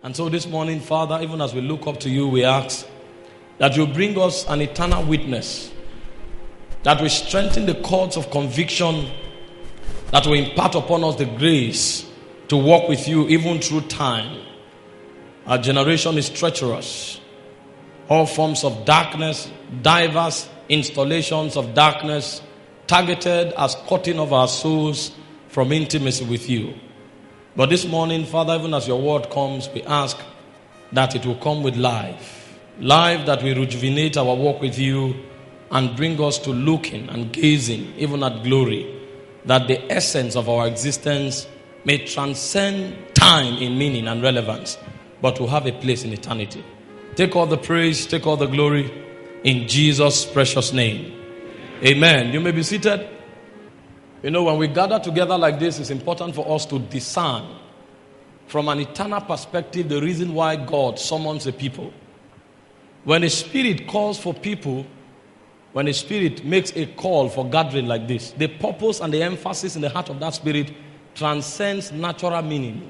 And so this morning, Father, even as we look up to you, we ask that you bring us an eternal witness, that we strengthen the cords of conviction, that we impart upon us the grace to walk with you even through time. Our generation is treacherous. All forms of darkness, diverse installations of darkness, targeted as cutting of our souls from intimacy with you. But this morning, Father, even as your word comes, we ask that it will come with life. Life that will rejuvenate our walk with you and bring us to looking and gazing even at glory. That the essence of our existence may transcend time in meaning and relevance, but will have a place in eternity. Take all the praise, take all the glory in Jesus' precious name. Amen. You may be seated. You know, when we gather together like this, it's important for us to discern from an eternal perspective the reason why God summons a people. When a spirit calls for people, when a spirit makes a call for gathering like this, the purpose and the emphasis in the heart of that spirit transcends natural meaning.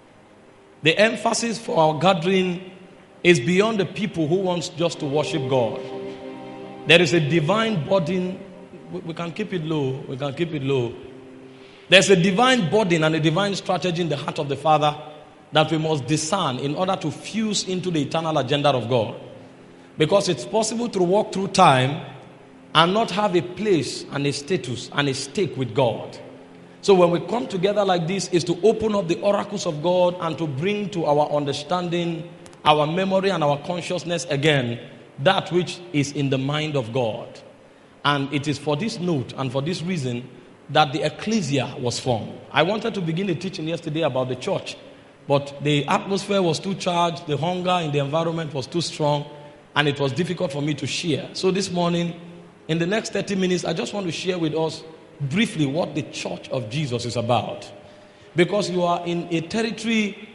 The emphasis for our gathering is beyond the people who wants just to worship God. There is a divine burden. We can keep it low. We can keep it low. There's a divine burden and a divine strategy in the heart of the Father that we must discern in order to fuse into the eternal agenda of God. Because it's possible to walk through time and not have a place and a status and a stake with God. So when we come together like this, is to open up the oracles of God and to bring to our understanding, our memory and our consciousness again, that which is in the mind of God. And it is for this note and for this reason that the ecclesia was formed. I wanted to begin a teaching yesterday about the church, but the atmosphere was too charged, the hunger in the environment was too strong, and it was difficult for me to share. So this morning, in the next 30 minutes, I just want to share with us briefly what the church of Jesus is about. Because you are in a territory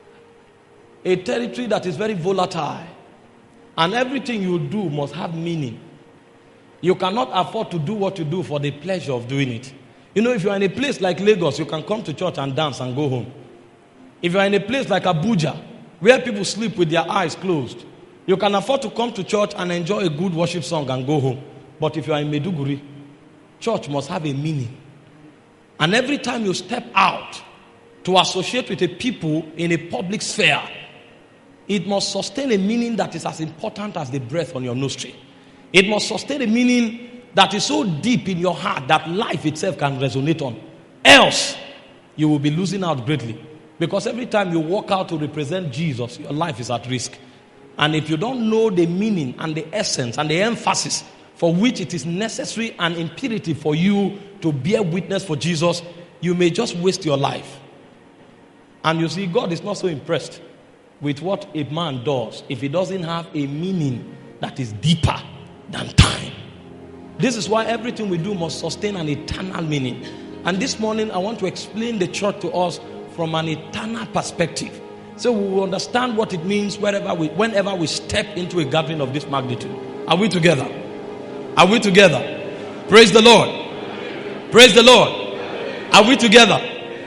that is very volatile. And everything you do must have meaning. You cannot afford to do what you do for the pleasure of doing it. You know, if you are in a place like Lagos, you can come to church and dance and go home. If you are in a place like Abuja, where people sleep with their eyes closed, you can afford to come to church and enjoy a good worship song and go home. But if you are in Meduguri, church must have a meaning. And every time you step out to associate with a people in a public sphere, it must sustain a meaning that is as important as the breath on your nostril. It must sustain a meaning that is so deep in your heart that life itself can resonate on. Else, you will be losing out greatly. Because every time you walk out to represent Jesus, your life is at risk. And if you don't know the meaning and the essence and the emphasis for which it is necessary and imperative for you to bear witness for Jesus, you may just waste your life. And you see, God is not so impressed with what a man does if he doesn't have a meaning that is deeper than time. This is why everything we do must sustain an eternal meaning. And this morning I want to explain the church to us from an eternal perspective, so we will understand what it means whenever we step into a gathering of this magnitude. Are we together? Are we together? Praise the Lord. Praise the Lord. Are we together?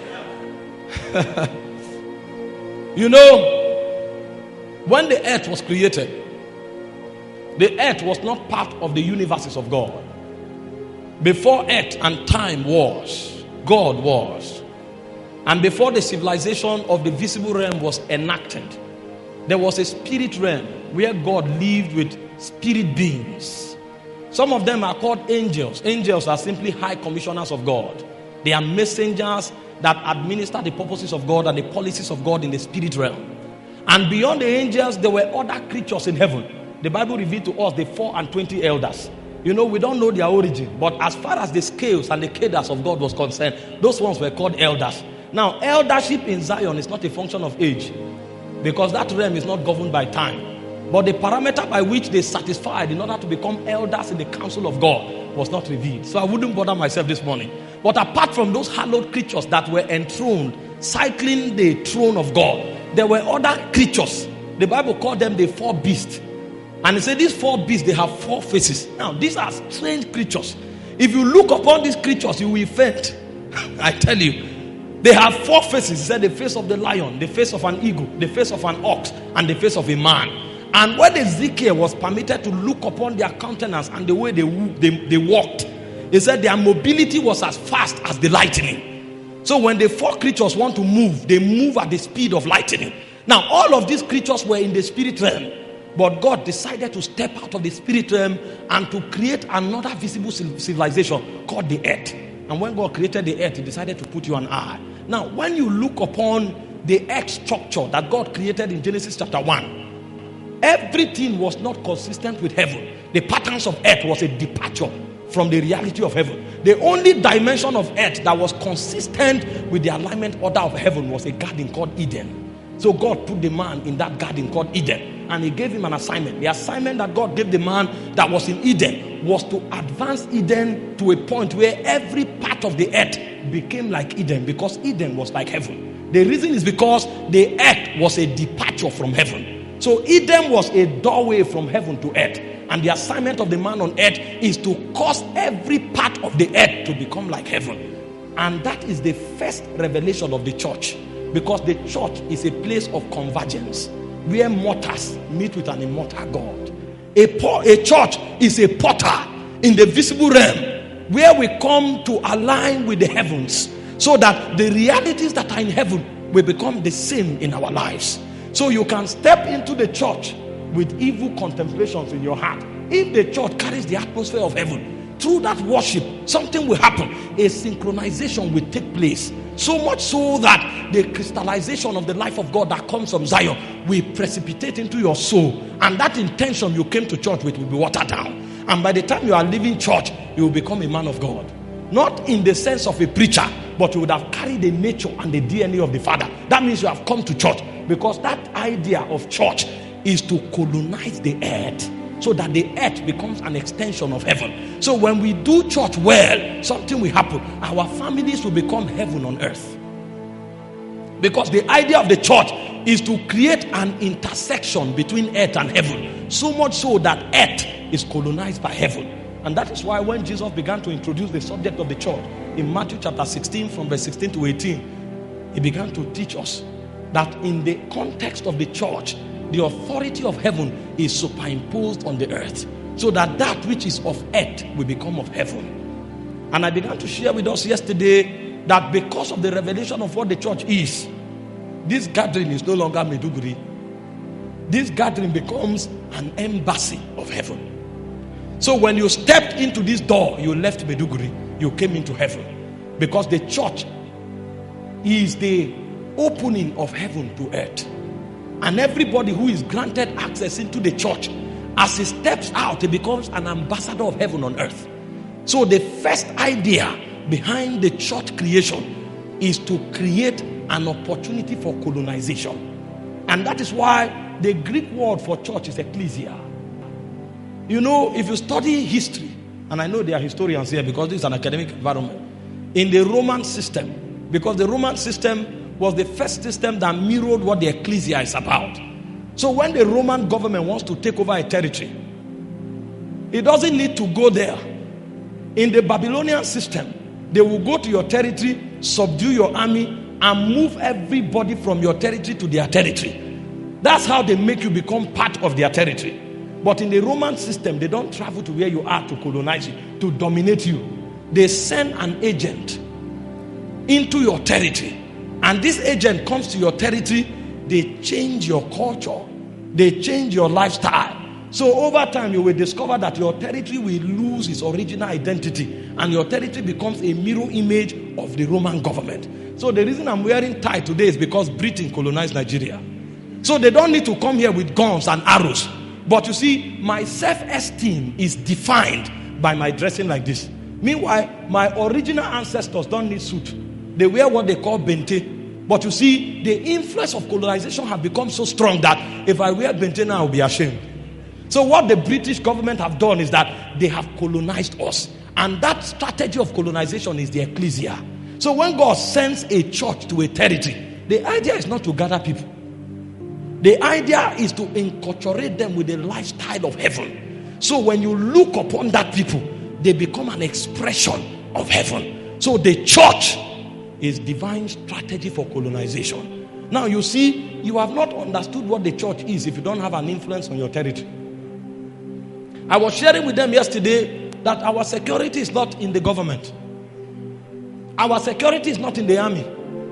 You know, when the earth was created, the earth was not part of the universes of God. Before earth and time was, God was. And before the civilization of the visible realm was enacted, there was a spirit realm where God lived with spirit beings. Some of them are called angels. Angels are simply high commissioners of God. They are messengers that administer the purposes of God and the policies of God in the spirit realm. And beyond the angels, there were other creatures in heaven. The Bible revealed to us the 4 and 20 elders. You know, we don't know their origin, but as far as the scales and the cadres of God was concerned, those ones were called elders. Now, eldership in Zion is not a function of age, because that realm is not governed by time. But the parameter by which they satisfied in order to become elders in the council of God was not revealed. So I wouldn't bother myself this morning. But apart from those hallowed creatures that were enthroned, cycling the throne of God, there were other creatures. The Bible called them the 4 beasts. And it said these 4 beasts, they have 4 faces. Now, these are strange creatures. If you look upon these creatures, you will faint. I tell you. They have 4 faces. He said the face of the lion, the face of an eagle, the face of an ox, and the face of a man. And when Ezekiel was permitted to look upon their countenance and the way they walked, he said their mobility was as fast as the lightning. So when the 4 creatures want to move, they move at the speed of lightning. Now all of these creatures were in the spirit realm, but God decided to step out of the spirit realm and to create another visible civilization called the earth. And when God created the earth, he decided to put you and I. Now when you look upon the earth structure that God created in Genesis chapter 1, everything was not consistent with heaven. The patterns of earth was a departure from the reality of heaven. The only dimension of earth that was consistent with the alignment order of heaven was a garden called Eden. So God put the man in that garden called Eden, and he gave him an assignment. The assignment that God gave the man that was in Eden was to advance Eden to a point where every part of the earth became like Eden, because Eden was like heaven. The reason is because the earth was a departure from heaven. So Eden was a doorway from heaven to earth. And the assignment of the man on earth is to cause every part of the earth to become like heaven. And that is the first revelation of the church. Because the church is a place of convergence where mortals meet with an immortal God. A church is a portal in the visible realm where we come to align with the heavens, so that the realities that are in heaven will become the same in our lives. So you can step into the church with evil contemplations in your heart. If the church carries the atmosphere of heaven, through that worship, something will happen. A synchronization will take place. So much so that the crystallization of the life of God that comes from Zion will precipitate into your soul. And that intention you came to church with will be watered down. And by the time you are leaving church, you will become a man of God. Not in the sense of a preacher, but you would have carried the nature and the DNA of the Father. That means you have come to church. Because that idea of church is to colonize the earth, so that the earth becomes an extension of heaven. So when we do church well, something will happen. Our families will become heaven on earth. Because the idea of the church is to create an intersection between earth and heaven. So much so that earth is colonized by heaven. And that is why when Jesus began to introduce the subject of the church in Matthew chapter 16 from verse 16 to 18, he began to teach us that in the context of the church, the authority of heaven is superimposed on the earth, so that that which is of earth will become of heaven. And I began to share with us yesterday that because of the revelation of what the church is, this gathering is no longer Meduguri. This gathering becomes an embassy of heaven. So when you stepped into this door, you left Meduguri, you came into heaven. Because the church is the opening of heaven to earth. And everybody who is granted access into the church, as he steps out, he becomes an ambassador of heaven on earth. So the first idea behind the church creation is to create an opportunity for colonization. And that is why the Greek word for church is ecclesia. You know, if you study history, and I know there are historians here because this is an academic environment, in the Roman system, because the Roman system was the first system that mirrored what the ecclesia is about. So when the Roman government wants to take over a territory, it doesn't need to go there. In the Babylonian system, they will go to your territory, subdue your army, and move everybody from your territory to their territory. That's how they make you become part of their territory. But in the Roman system, they don't travel to where you are to colonize you, to dominate you. They send an agent into your territory. And this agent comes to your territory, they change your culture, they change your lifestyle. So over time, you will discover that your territory will lose its original identity, and your territory becomes a mirror image of the Roman government. So the reason I'm wearing tie today is because Britain colonized Nigeria. So they don't need to come here with guns and arrows. But you see, my self-esteem is defined by my dressing like this. Meanwhile, my original ancestors don't need suit. They wear what they call bente. But you see, the influence of colonization has become so strong that if I wear bente now, I'll be ashamed. So what the British government have done is that they have colonized us. And that strategy of colonization is the ecclesia. So when God sends a church to a territory, the idea is not to gather people. The idea is to enculturate them with the lifestyle of heaven. So when you look upon that people, they become an expression of heaven. So the church is divine strategy for colonization. Now you see, you have not understood what the church is if you don't have an influence on your territory. I was sharing with them yesterday that our security is not in the government. Our security is not in the army.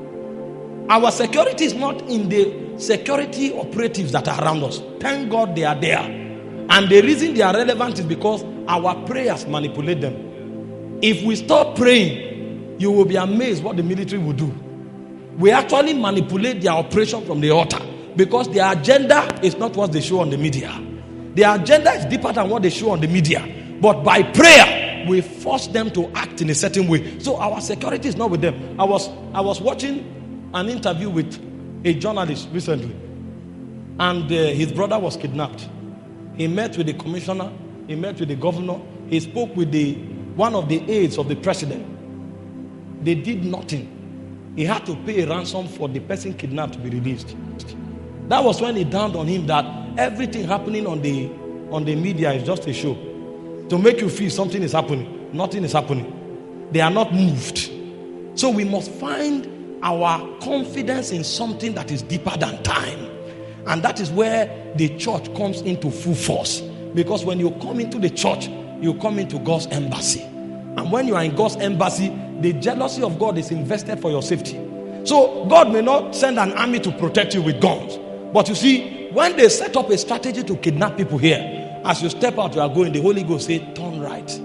Our security is not in the security operatives that are around us. Thank God they are there. And the reason they are relevant is because our prayers manipulate them. If we stop praying, you will be amazed what the military will do. We actually manipulate their operation from the altar because their agenda is not what they show on the media. Their agenda is deeper than what they show on the media. But by prayer, we force them to act in a certain way. So our security is not with them. I was watching an interview with a journalist recently, and his brother was kidnapped. He met with the commissioner, he met with the governor, he spoke with one of the aides of the president. They did nothing. He had to pay a ransom for the person kidnapped to be released. That was when it dawned on him that everything happening on the media is just a show to make you feel something is happening. Nothing is happening. They are not moved. So we must find our confidence in something that is deeper than time. And that is where the church comes into full force. Because when you come into the church, you come into God's embassy. And when you are in God's embassy, the jealousy of God is invested for your safety. So God may not send an army to protect you with guns. But you see, when they set up a strategy to kidnap people here, as you step out, you are going, the Holy Ghost say, turn right.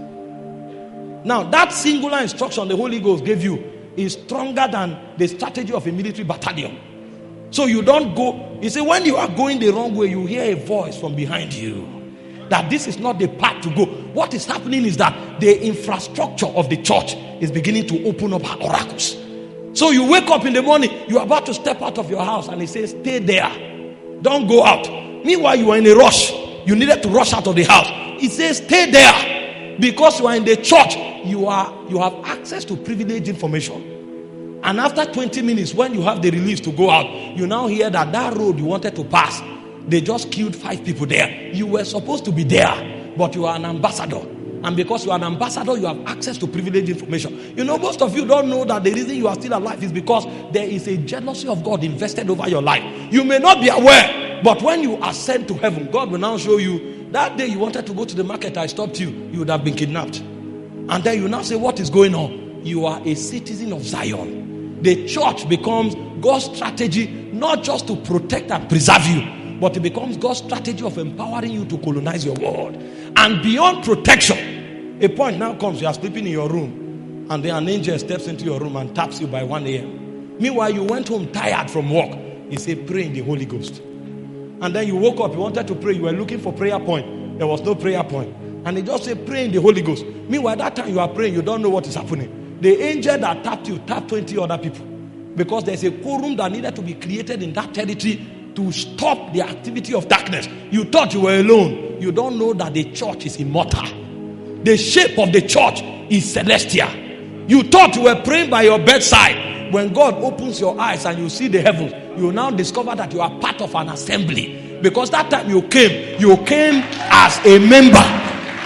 Now, that singular instruction the Holy Ghost gave you is stronger than the strategy of a military battalion. So you don't go. You see, when you are going the wrong way, you hear a voice from behind you that this is not the path to go. What is happening is that the infrastructure of the church is beginning to open up oracles. So you wake up in the morning, you are about to step out of your house, and it says, stay there. Don't go out. Meanwhile, you are in a rush. You needed to rush out of the house. It says, stay there. Because you are in the church, you have access to privileged information. And after 20 minutes, when you have the release to go out, you now hear that road you wanted to pass, they just killed 5 people there. You were supposed to be there, but you are an ambassador. And because you are an ambassador, you have access to privileged information. You know, most of you don't know that the reason you are still alive is because there is a jealousy of God invested over your life. You may not be aware, but when you ascend to heaven, God will now show you that day you wanted to go to the market, I stopped you. You would have been kidnapped. And then you now say, what is going on? You are a citizen of Zion. The church becomes God's strategy, not just to protect and preserve you, but it becomes God's strategy of empowering you to colonize your world. And beyond protection, a point now comes, you are sleeping in your room, and then an angel steps into your room and taps you by 1 a.m. Meanwhile, you went home tired from work. He said, pray in the Holy Ghost. And then you woke up, you wanted to pray, you were looking for prayer point. There was no prayer point. And he just said, pray in the Holy Ghost. Meanwhile, that time you are praying, you don't know what is happening. The angel that tapped you tapped 20 other people. Because there's a quorum that needed to be created in that territory to stop the activity of darkness. You thought you were alone. You don't know that the church is immortal. The shape of the church is celestial. You thought you were praying by your bedside. When God opens your eyes and you see the heavens, you now discover that you are part of an assembly. Because that time you came as a member.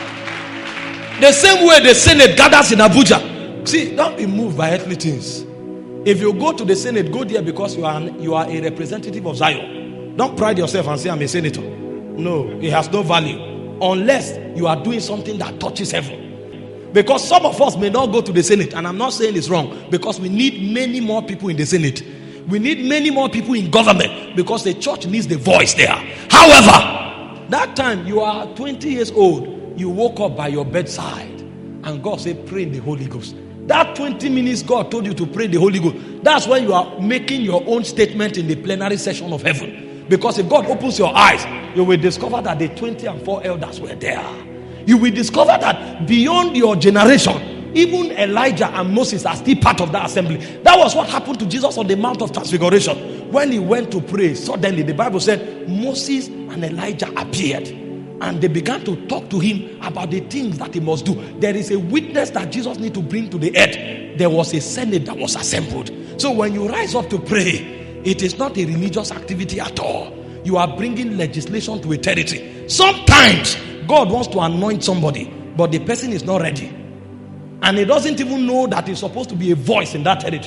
The same way the Senate gathers in Abuja. See, don't be moved by earthly things. If you go to the Senate, go there because you are a representative of Zion. Don't pride yourself and say, I'm a senator. No, it has no value. Unless you are doing something that touches heaven. Because some of us may not go to the Senate. And I'm not saying it's wrong. Because we need many more people in the Senate. We need many more people in government. Because the church needs the voice there. However, that time you are 20 years old. You woke up by your bedside. And God said, pray in the Holy Ghost. That 20 minutes God told you to pray the Holy Ghost. That's when you are making your own statement in the plenary session of heaven. Because if God opens your eyes, you will discover that the 24 elders were there. You will discover that beyond your generation, even Elijah and Moses are still part of that assembly. That was what happened to Jesus on the Mount of Transfiguration. When he went to pray, suddenly the Bible said Moses and Elijah appeared. And they began to talk to him about the things that he must do. There is a witness that Jesus needs to bring to the earth. There was a senate that was assembled. So when you rise up to pray, it is not a religious activity at all. You are bringing legislation to a territory. Sometimes God wants to anoint somebody, but the person is not ready. And he doesn't even know that he's supposed to be a voice in that territory.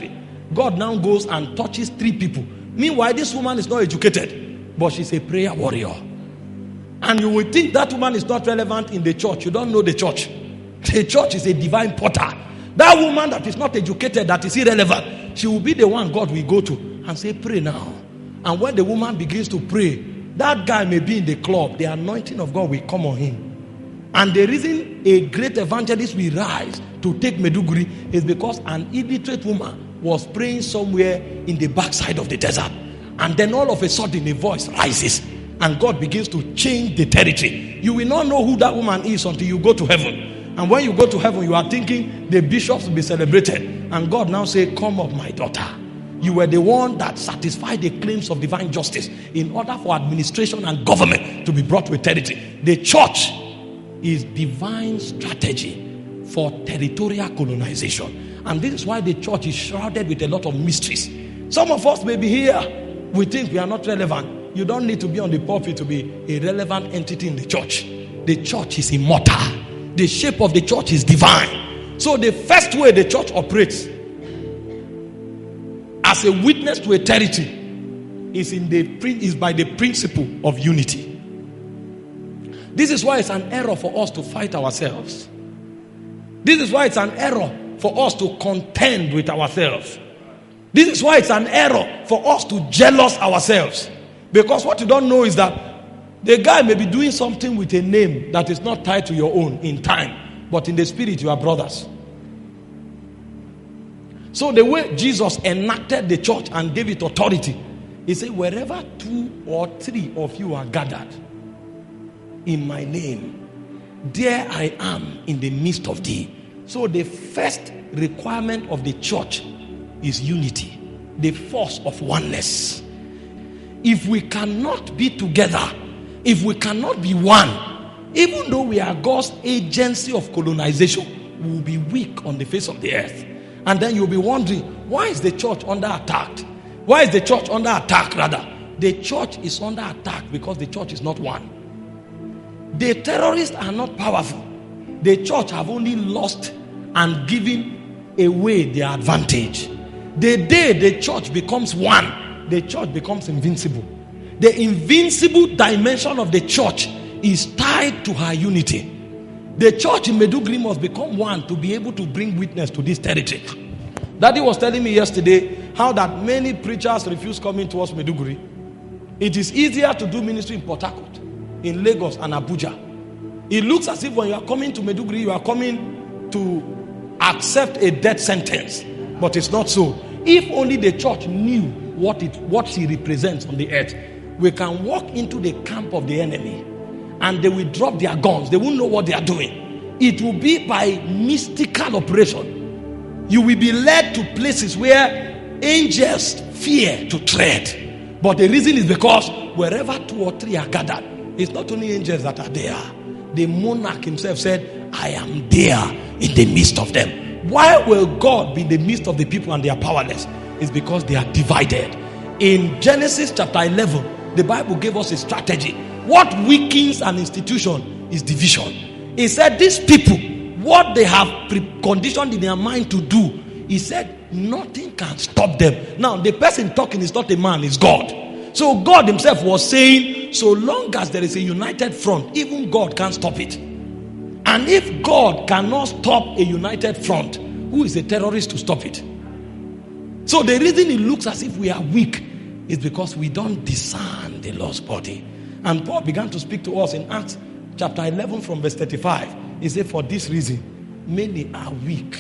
God now goes and touches 3 people. Meanwhile, this woman is not educated, but she's a prayer warrior. And you will think that woman is not relevant in the church. You don't know the church. The church is a divine portal. That woman that is not educated, that is irrelevant, she will be the one God will go to and say, pray now. And when the woman begins to pray, that guy may be in the club. The anointing of God will come on him. And the reason a great evangelist will rise to take Maiduguri is because an illiterate woman was praying somewhere in the backside of the desert. And then all of a sudden a voice rises and God begins to change the territory. You will not know who that woman is until you go to heaven. And when you go to heaven, you are thinking the bishops will be celebrated. And God now say, come up, my daughter. You were the one that satisfied the claims of divine justice in order for administration and government to be brought to a territory. The church is divine strategy for territorial colonization. And this is why the church is shrouded with a lot of mysteries. Some of us may be here. We think we are not relevant. You don't need to be on the pulpit to be a relevant entity in the church. The church is immortal. The shape of the church is divine. So the first way the church operates as a witness to a territory is by the principle of unity. This is why it's an error for us to fight ourselves. This is why it's an error for us to contend with ourselves. This is why it's an error for us to jealous ourselves. Because what you don't know is that the guy may be doing something with a name that is not tied to your own in time, but in the spirit you are brothers. So the way Jesus enacted the church and gave it authority, he said, wherever 2 or 3 of you are gathered in my name, there I am in the midst of thee. So the first requirement of the church is unity, the force of oneness. If we cannot be together, if we cannot be one, even though we are God's agency of colonization, we will be weak on the face of the earth. And then you'll be wondering, why is the church under attack? Why is the church under attack rather? The church is under attack because the church is not one. The terrorists are not powerful. The church have only lost and given away their advantage. The day the church becomes one, the church becomes invincible. The invincible dimension of the church is tied to her unity. The church in Maiduguri must become one to be able to bring witness to this territory. Daddy was telling me yesterday how that many preachers refuse coming towards Maiduguri. It is easier to do ministry in Port Harcourt, in Lagos and Abuja. It looks as if when you are coming to Maiduguri, you are coming to accept a death sentence. But it's not so. If only the church knew what she represents on the earth, we can walk into the camp of the enemy and they will drop their guns. They won't know what they are doing. It will be by mystical operation. You will be led to places where angels fear to tread. But the reason is because wherever 2 or 3 are gathered, it's not only angels that are there. The monarch himself said, I am there in the midst of them. Why will God be in the midst of the people and they are powerless? It's because they are divided. In Genesis chapter 11, the Bible gave us a strategy. What weakens an institution is division. He said these people, what they have preconditioned in their mind to do, he said nothing can stop them. Now the person talking is not a man, it's God. So God himself was saying, so long as there is a united front, even God can't stop it. And if God cannot stop a united front, who is a terrorist to stop it? So the reason it looks as if we are weak is because we don't discern the lost body. And Paul began to speak to us in Acts chapter 11 from verse 35. He said, for this reason, many are weak.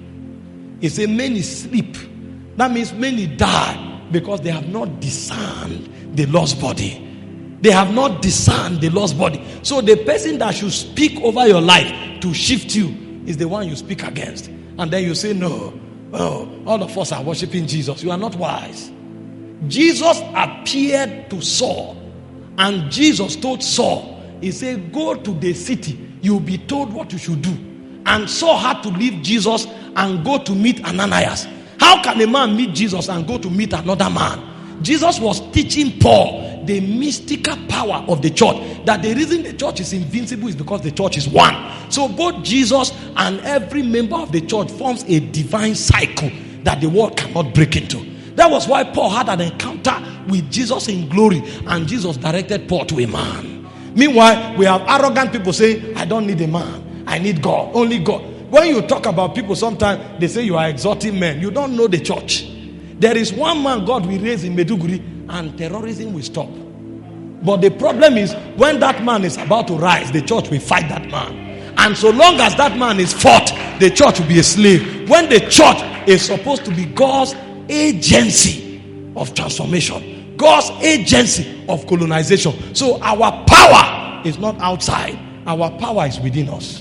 He said, many sleep. That means many die because they have not discerned the lost body. They have not discerned the lost body. So the person that should speak over your life to shift you is the one you speak against. And then you say, no, all of us are worshiping Jesus. You are not wise. Jesus appeared to Saul, and Jesus told Saul, he said, go to the city, you'll be told what you should do. And Saul had to leave Jesus and go to meet Ananias. How can a man meet Jesus and go to meet another man? Jesus was teaching Paul the mystical power of the church, that the reason the church is invincible is because the church is one. So both Jesus and every member of the church forms a divine cycle. that the world cannot break into. That was why Paul had an encounter with Jesus in glory, and Jesus directed Paul to a man. Meanwhile, we have arrogant people saying, I don't need a man, I need God, only God. When you talk about people, sometimes they say you are exalting men. You don't know the church. There is one man God will raise in Meduguri, and terrorism will stop. But the problem is, when that man is about to rise, the church will fight that man. And so long as that man is fought, the church will be a slave. When the church is supposed to be God's agency of transformation, God's agency of colonization. So our power is not outside, our power is within us.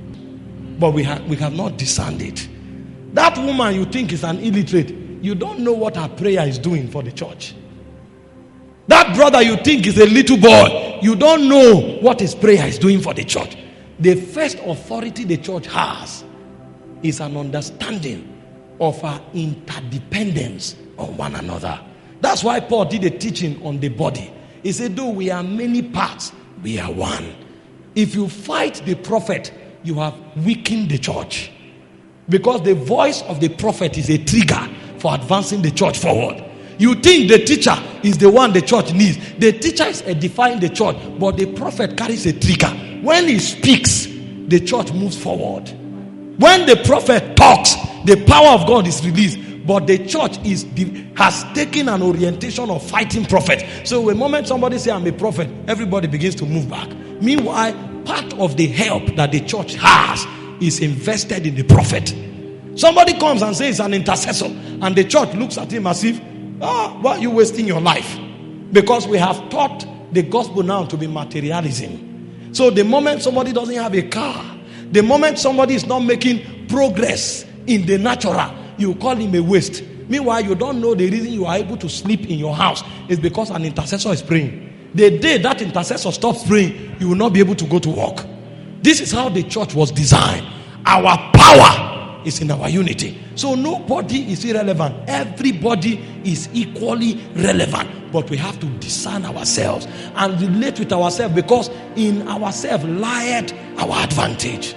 But we have not discerned it. That woman you think is an illiterate, you don't know what her prayer is doing for the church. That brother you think is a little boy, you don't know what his prayer is doing for the church. The first authority the church has is an understanding of our interdependence on one another. That's why Paul did a teaching on the body. He said, though we are many parts, we are one. If you fight the prophet, you have weakened the church. Because the voice of the prophet is a trigger for advancing the church forward. You think the teacher is the one the church needs. The teacher is edifying the church, but the prophet carries a trigger. When he speaks, the church moves forward. When the prophet talks, the power of God is released. But the church has taken an orientation of fighting prophet. So the moment somebody says, I'm a prophet, everybody begins to move back. Meanwhile, part of the help that the church has is invested in the prophet. Somebody comes and says an intercessor, and the church looks at him as if, why are you wasting your life? Because we have taught the gospel now to be materialism. So the moment somebody doesn't have a car, the moment somebody is not making progress in the natural, you call him a waste. Meanwhile, you don't know the reason you are able to sleep in your house is because an intercessor is praying. The day that intercessor stops praying, you will not be able to go to work. This is how the church was designed. Our power is in our unity. So nobody is irrelevant. Everybody is equally relevant. But we have to discern ourselves and relate with ourselves, because in ourselves lieth our advantage.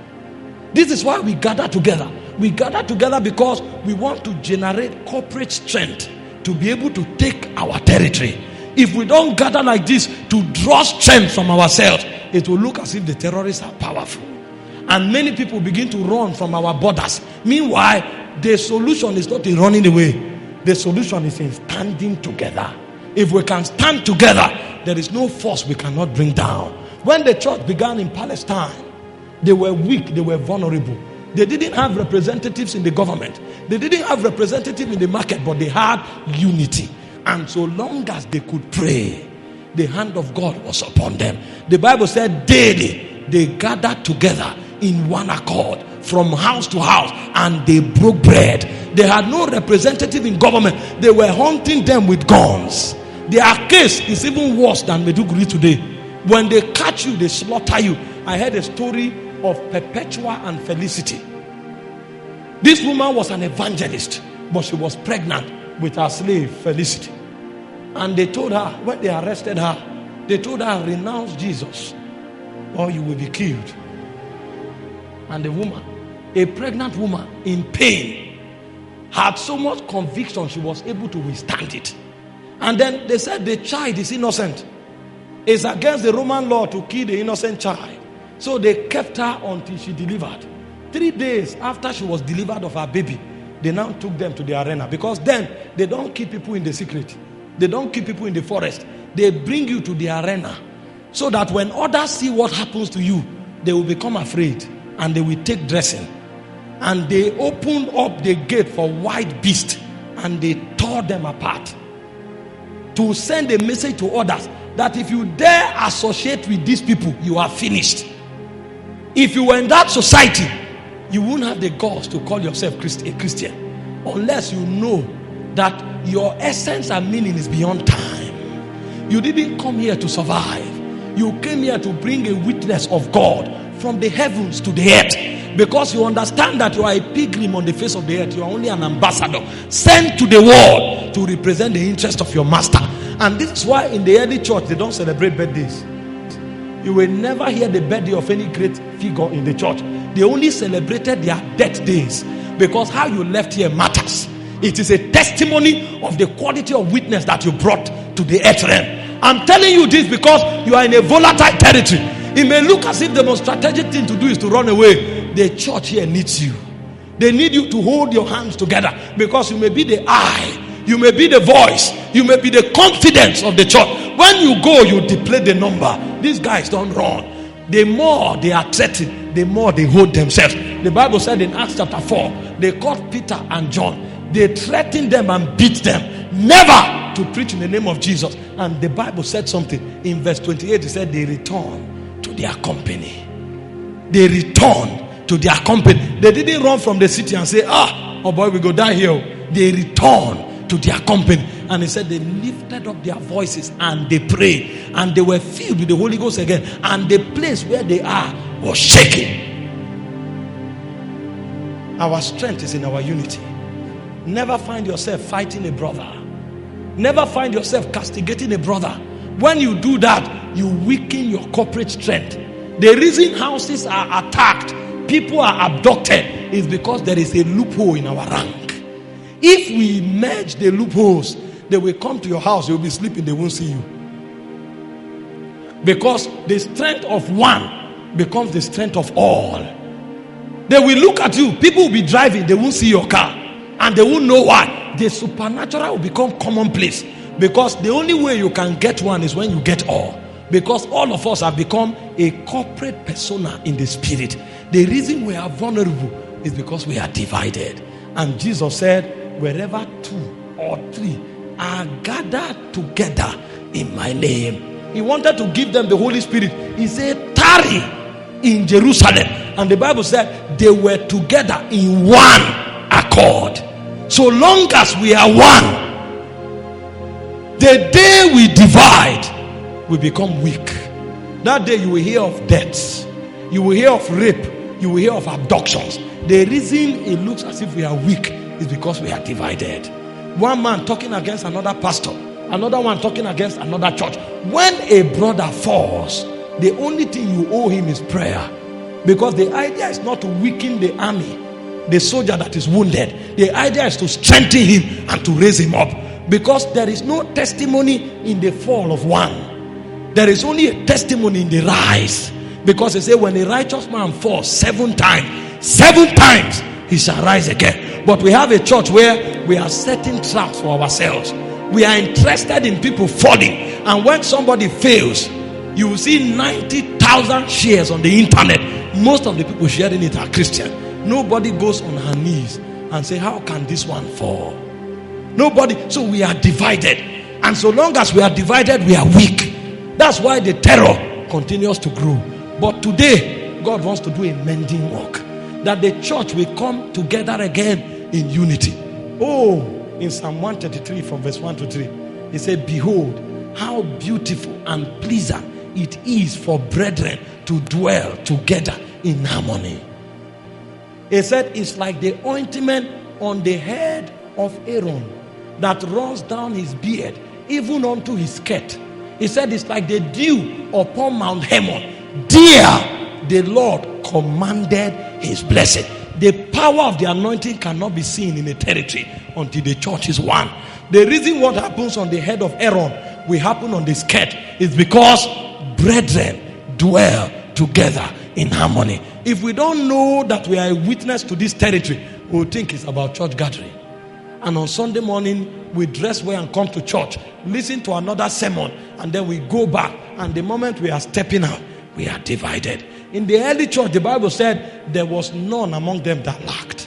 This is why we gather together. We gather together because we want to generate corporate strength to be able to take our territory. If we don't gather like this to draw strength from ourselves, it will look as if the terrorists are powerful. And many people begin to run from our borders. Meanwhile, the solution is not in running away. The solution is in standing together. If we can stand together, there is no force we cannot bring down. When the church began in Palestine, they were weak, they were vulnerable. They didn't have representatives in the government. They didn't have representatives in the market, but they had unity. And so long as they could pray, the hand of God was upon them. The Bible said daily they gathered together in one accord from house to house, and they broke bread. They had no representative in government. They were hunting them with guns. Their case is even worse than Meduguri today. When they catch you, they slaughter you. I heard a story of Perpetua and Felicity. This woman was an evangelist, but she was pregnant with her slave Felicity. And they told her, when they arrested her, they told her, renounce Jesus or you will be killed. And the woman, a pregnant woman in pain, had so much conviction she was able to withstand it. And then they said the child is innocent. It's against the Roman law to kill the innocent child. So they kept her until she delivered. 3 days after she was delivered of her baby, they now took them to the arena. Because then they don't keep people in the secret. They don't keep people in the forest. They bring you to the arena, so that when others see what happens to you, they will become afraid and they will take dressing. And they opened up the gate for wild beasts and they tore them apart to send a message to others that if you dare associate with these people, you are finished. If you were in that society, you wouldn't have the guts to call yourself a Christian unless you know that your essence and meaning is beyond time. You didn't come here to survive. You came here to bring a witness of God from the heavens to the earth, because you understand that you are a pilgrim on the face of the earth. You are only an ambassador sent to the world to represent the interest of your master. And this is why in the early church they don't celebrate birthdays. You will never hear the birthday of any great figure in the church. They only celebrated their death days. because how you left here matters. It is a testimony of the quality of witness that you brought to the earth realm. I'm telling you this because you are in a volatile territory. It may look as if the most strategic thing to do is to run away. The church here needs you. They need you to hold your hands together, because you may be the eye, you may be the voice, you may be the confidence of the church. When you go, you deplete the number. These guys don't run. The more they are threatened, the more they hold themselves. The Bible said in Acts chapter 4, they caught Peter and John. They threatened them and beat them, never to preach in the name of Jesus. And the Bible said something in verse 28. It said they returned to their company. They returned to their company. They didn't run from the city and say, oh boy, we go die here. They returned to their company. And he said they lifted up their voices and they prayed, and they were filled with the Holy Ghost again, and the place where they are was shaking. Our strength is in our unity. Never find yourself fighting a brother. Never find yourself castigating a brother. When you do that, you weaken your corporate strength. The reason houses are attacked, people are abducted, is because there is a loophole in our rank. If we merge the loopholes, they will come to your house, you will be sleeping, they won't see you. Because the strength of one becomes the strength of all. They will look at you, people will be driving, they won't see your car, and they won't know why. The supernatural will become commonplace, because the only way you can get one is when you get all. Because all of us have become a corporate persona in the spirit. The reason we are vulnerable is because we are divided. And Jesus said, wherever 2 or 3 are gathered together in my name. He wanted to give them the Holy Spirit. He said, tarry in Jerusalem. And the Bible said they were together in one accord. So long as we are one, the day we divide, we become weak. That day you will hear of deaths, you will hear of rape, you will hear of abductions. The reason it looks as if we are weak is because we are divided. One man talking against another pastor, another one talking against another church. When a brother falls, the only thing you owe him is prayer. Because the idea is not to weaken the army, the soldier that is wounded. The idea is to strengthen him and to raise him up. Because there is no testimony in the fall of one. There is only a testimony in the rise. Because they say when a righteous man falls 7 times he shall rise again. But we have a church where we are setting traps for ourselves. We are interested in people falling. And when somebody fails, you will see 90,000 shares on the internet. Most of the people sharing it are Christian. Nobody goes on her knees and say, how can this one fall? Nobody. So we are divided. And so long as we are divided, we are weak. That's why the terror continues to grow. But today, God wants to do a mending work. That the church will come together again in unity. Oh, in Psalm 133 from verse 1 to 3, he said, behold, how beautiful and pleasant it is for brethren to dwell together in harmony. He said, it's like the ointment on the head of Aaron that runs down his beard, even unto his skirt. He said, it's like the dew upon Mount Hermon. There the Lord commanded his blessing. The power of the anointing cannot be seen in a territory until the church is one. The reason what happens on the head of Aaron will happen on the skirt is because brethren dwell together in harmony. If we don't know that we are a witness to this territory, we'll think it's about church gathering. And on Sunday morning, we dress well and come to church, listen to another sermon, and then we go back. And the moment we are stepping out, we are divided. In the early church, the Bible said there was none among them that lacked.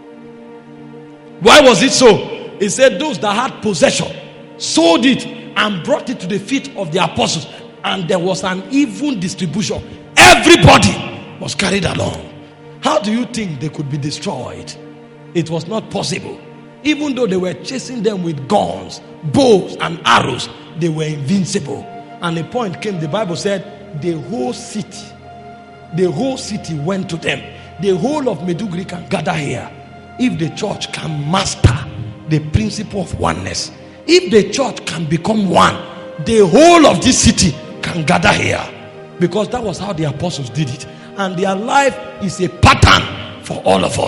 Why was it so? It said those that had possession sold it and brought it to the feet of the apostles, and there was an even distribution. Everybody was carried along. How do you think they could be destroyed? It was not possible. Even though they were chasing them with guns, bows and arrows, they were invincible. And the point came, the Bible said the whole city went to them. The whole of Medugri can gather here if the church can master the principle of oneness. If the church can become one, the whole of this city can gather here. Because that was how the apostles did it. And their life is a pattern for all of us.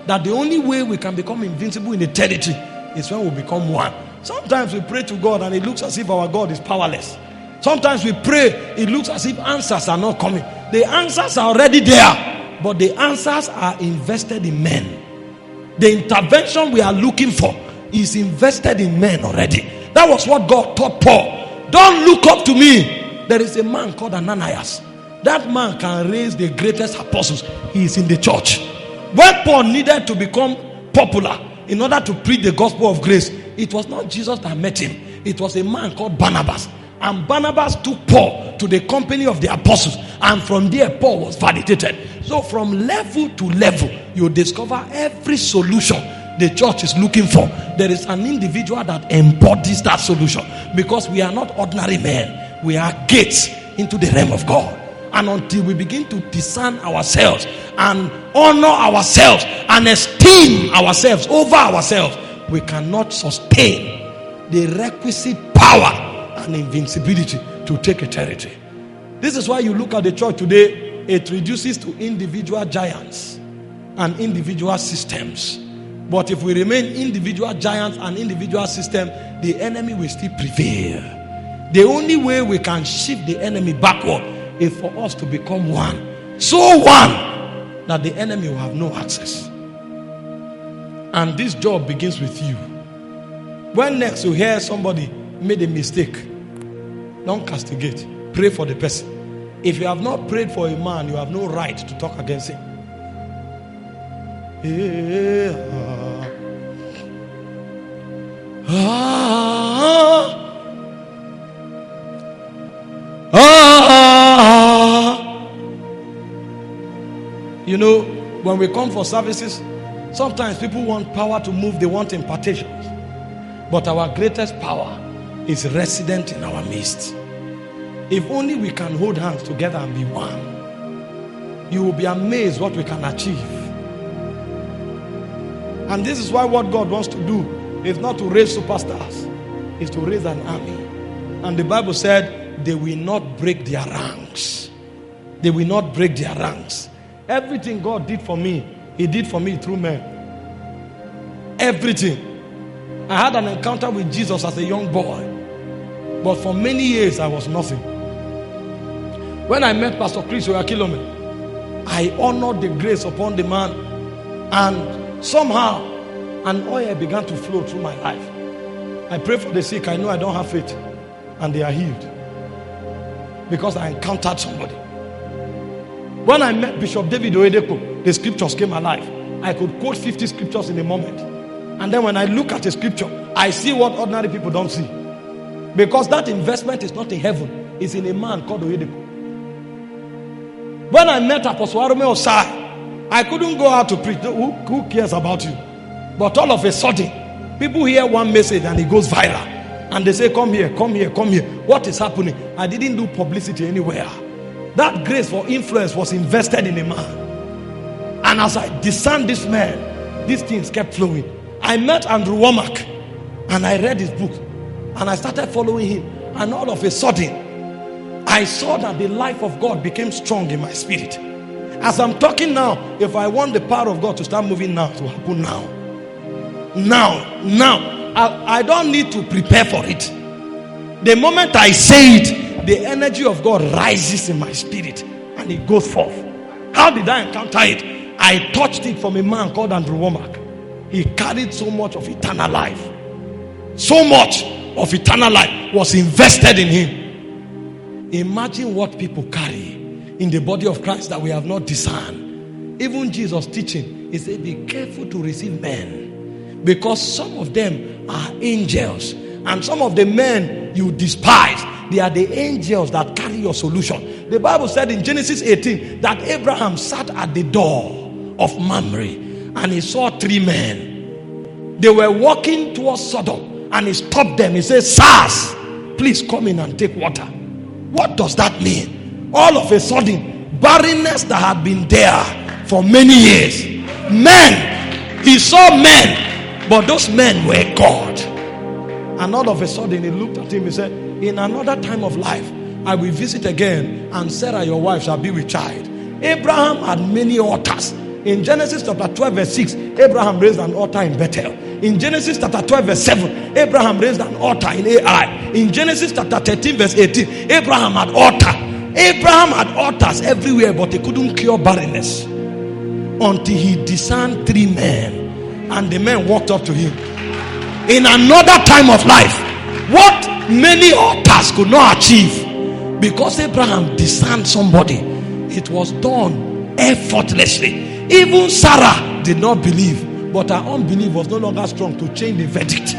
that the only way we can become invincible in a territory is when we become one. Sometimes we pray to God and it looks as if our God is powerless. Sometimes we pray, it looks as if answers are not coming. The answers are already there, but the answers are invested in men. The intervention we are looking for is invested in men already. That was what God taught Paul. Don't look up to me. There is a man called Ananias. That man can raise the greatest apostles. He is in the church. When Paul needed to become popular in order to preach the gospel of grace, it was not Jesus that met him. It was a man called Barnabas. And Barnabas took Paul to the company of the apostles. And from there, Paul was validated. So from level to level, you discover every solution the church is looking for. There is an individual that embodies that solution. Because we are not ordinary men. We are gates into the realm of God. And until we begin to discern ourselves and honor ourselves and esteem ourselves over ourselves, we cannot sustain the requisite power and invincibility to take a territory. This is why you look at the church today, it reduces to individual giants and individual systems. But if we remain individual giants and individual systems, the enemy will still prevail. The only way we can shift the enemy backward is for us to become one. So one that the enemy will have no access. And this job begins with you. When next you hear somebody made a mistake, don't castigate. Pray for the person. If you have not prayed for a man, you have no right to talk against him. You know, when we come for services, sometimes people want power to move, they want impartations. But our greatest power is resident in our midst. If only we can hold hands together and be one, you will be amazed what we can achieve. And this is why what God wants to do is not to raise superstars, is to raise an army. And the Bible said they will not break their ranks. They will not break their ranks. Everything God did for me, He did for me through men. Everything. I had an encounter with Jesus as a young boy. But for many years, I was nothing. When I met Pastor Chris Oyakhilome, I honored the grace upon the man. And somehow, an oil began to flow through my life. I pray for the sick. I know I don't have faith. And they are healed. Because I encountered somebody. When I met Bishop David Oyedepo, the scriptures came alive. I could quote 50 scriptures in a moment. And then when I look at a scripture, I see what ordinary people don't see. Because that investment is not in heaven. It's in a man called Oyedepo. When I met Apostle Arome Osai, I couldn't go out to preach. Who cares about you? But all of a sudden, people hear one message and it goes viral. And they say, come here, come here, come here. What is happening? I didn't do publicity anywhere. That grace for influence was invested in a man. And as I discerned this man, these things kept flowing. I met Andrew Womack and I read his book and I started following him. And all of a sudden, I saw that the life of God became strong in my spirit. As I'm talking now, if I want the power of God to start moving now, it will happen now. Now. I don't need to prepare for it. The moment I say it, the energy of God rises in my spirit and it goes forth. How did I encounter it? I touched it from a man called Andrew Womack. He carried so much of eternal life. So much of eternal life was invested in him. Imagine what people carry in the body of Christ that we have not discerned. Even Jesus teaching, he said, be careful to receive men. Because some of them are angels. And some of the men you despise, they are the angels that carry your solution. The Bible said in Genesis 18 that Abraham sat at the door of Mamre and he saw 3 men. They were walking towards Sodom and he stopped them. He said, sirs, please come in and take water. What does that mean? All of a sudden, barrenness that had been there for many years. Men. He saw men. But those men were God. And all of a sudden he looked at him. He said, in another time of life, I will visit again, and Sarah your wife shall be with child. Abraham had many altars. In Genesis chapter 12 verse 6, Abraham raised an altar in Bethel. In Genesis chapter 12 verse 7, Abraham raised an altar in Ai. In Genesis chapter 13 verse 18, Abraham had altar. Abraham had altars everywhere, but he couldn't cure barrenness until he discerned 3 men, and the men walked up to him. In another time of life, what many altars could not achieve, because Abraham discerned somebody, it was done effortlessly. Even Sarah did not believe, but her unbelief was no longer strong to change the verdict.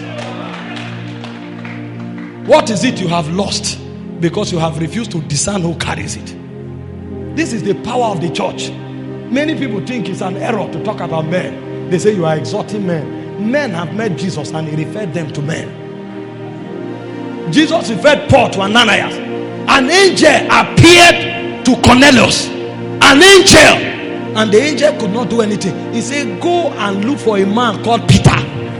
What is it you have lost because you have refused to discern who carries it? This is the power of the church. Many people think it's an error to talk about men. They say you are exalting men. Men have met Jesus and he referred them to men. Jesus referred Paul to Ananias. An angel appeared to Cornelius. An angel. And the angel could not do anything. He said, go and look for a man called Peter.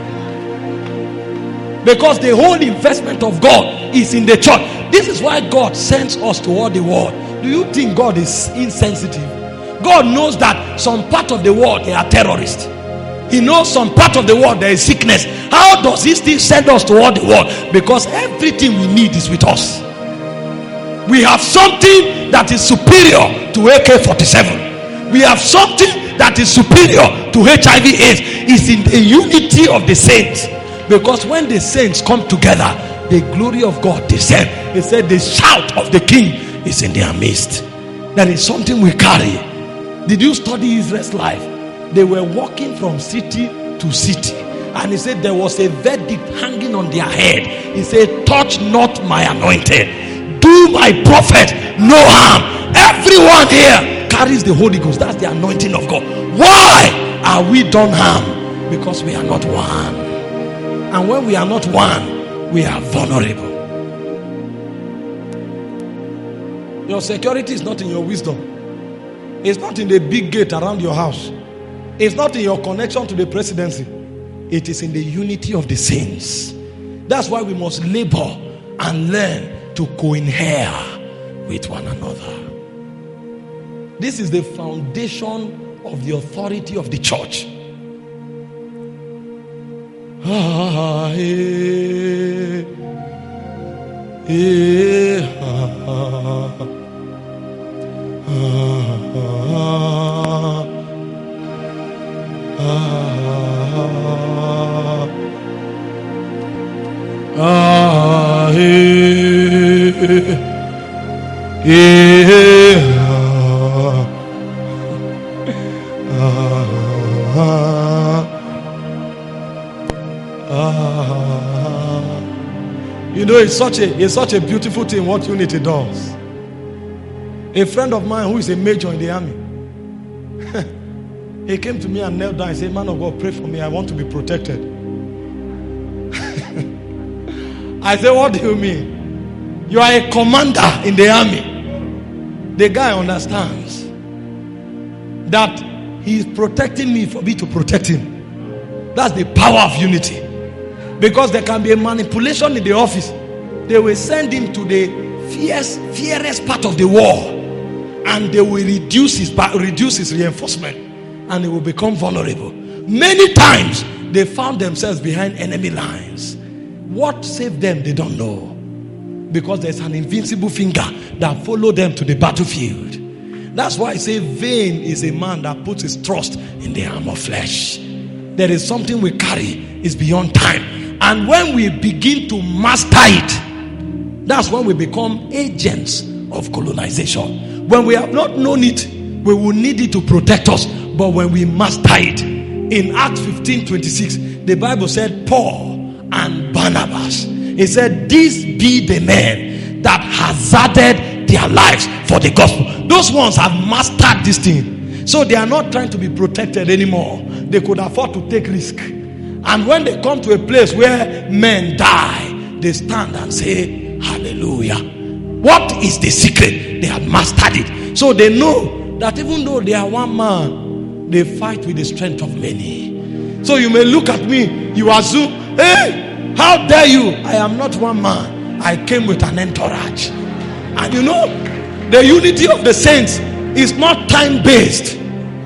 Because the whole investment of God is in the church. This is why God sends us to all the world. Do you think God is insensitive? God knows that some part of the world they are terrorists. He knows some part of the world there is sickness. How does he still send us to all the world? Because everything we need is with us. We have something that is superior to AK-47. We have something that is superior to HIV/AIDS. It's in the unity of the saints. Because when the saints come together, the glory of God descends. He said the shout of the king is in their midst. That is something we carry. Did you study Israel's life? They were walking from city to city, and he said there was a verdict hanging on their head. He said, touch not my anointed, do my prophet no harm. Everyone here carries the Holy Ghost. That's the anointing of God. Why are we done harm? Because we are not one. And when we are not one, we are vulnerable. Your security is not in your wisdom. It's not in the big gate around your house. It's not in your connection to the presidency. It is in the unity of the saints. That's why we must labor and learn to co-inhere with one another. This is the foundation of the authority of the church. You know, it's such a beautiful thing what unity does. A friend of mine who is a major in the army, he came to me and knelt down and said, man of God, pray for me. I want to be protected. I said, what do you mean? You are a commander in the army. The guy understands that he is protecting me for me to protect him. That's the power of unity. Because there can be a manipulation in the office. They will send him to the fiercest part of the war, and they will reduce his reinforcement, and he will become vulnerable. Many times they found themselves behind enemy lines. What saved them, they don't know. Because there's an invincible finger that followed them to the battlefield. That's why I say vain is a man that puts his trust in the arm of flesh. There is something we carry, is beyond time. And when we begin to master it, that's when we become agents of colonization. When we have not known it, we will need it to protect us. But when we master it, in Acts 15:26, the Bible said Paul and Barnabas, he said, these be the men that hazarded their lives for the gospel. Those ones have mastered this thing. So they are not trying to be protected anymore. They could afford to take risk. And when they come to a place where men die, they stand and say, hallelujah. What is the secret? They have mastered it. So they know that even though they are one man, they fight with the strength of many. So you may look at me, you assume, hey, how dare you? I am not one man. I came with an entourage. And you know, the unity of the saints is not time-based.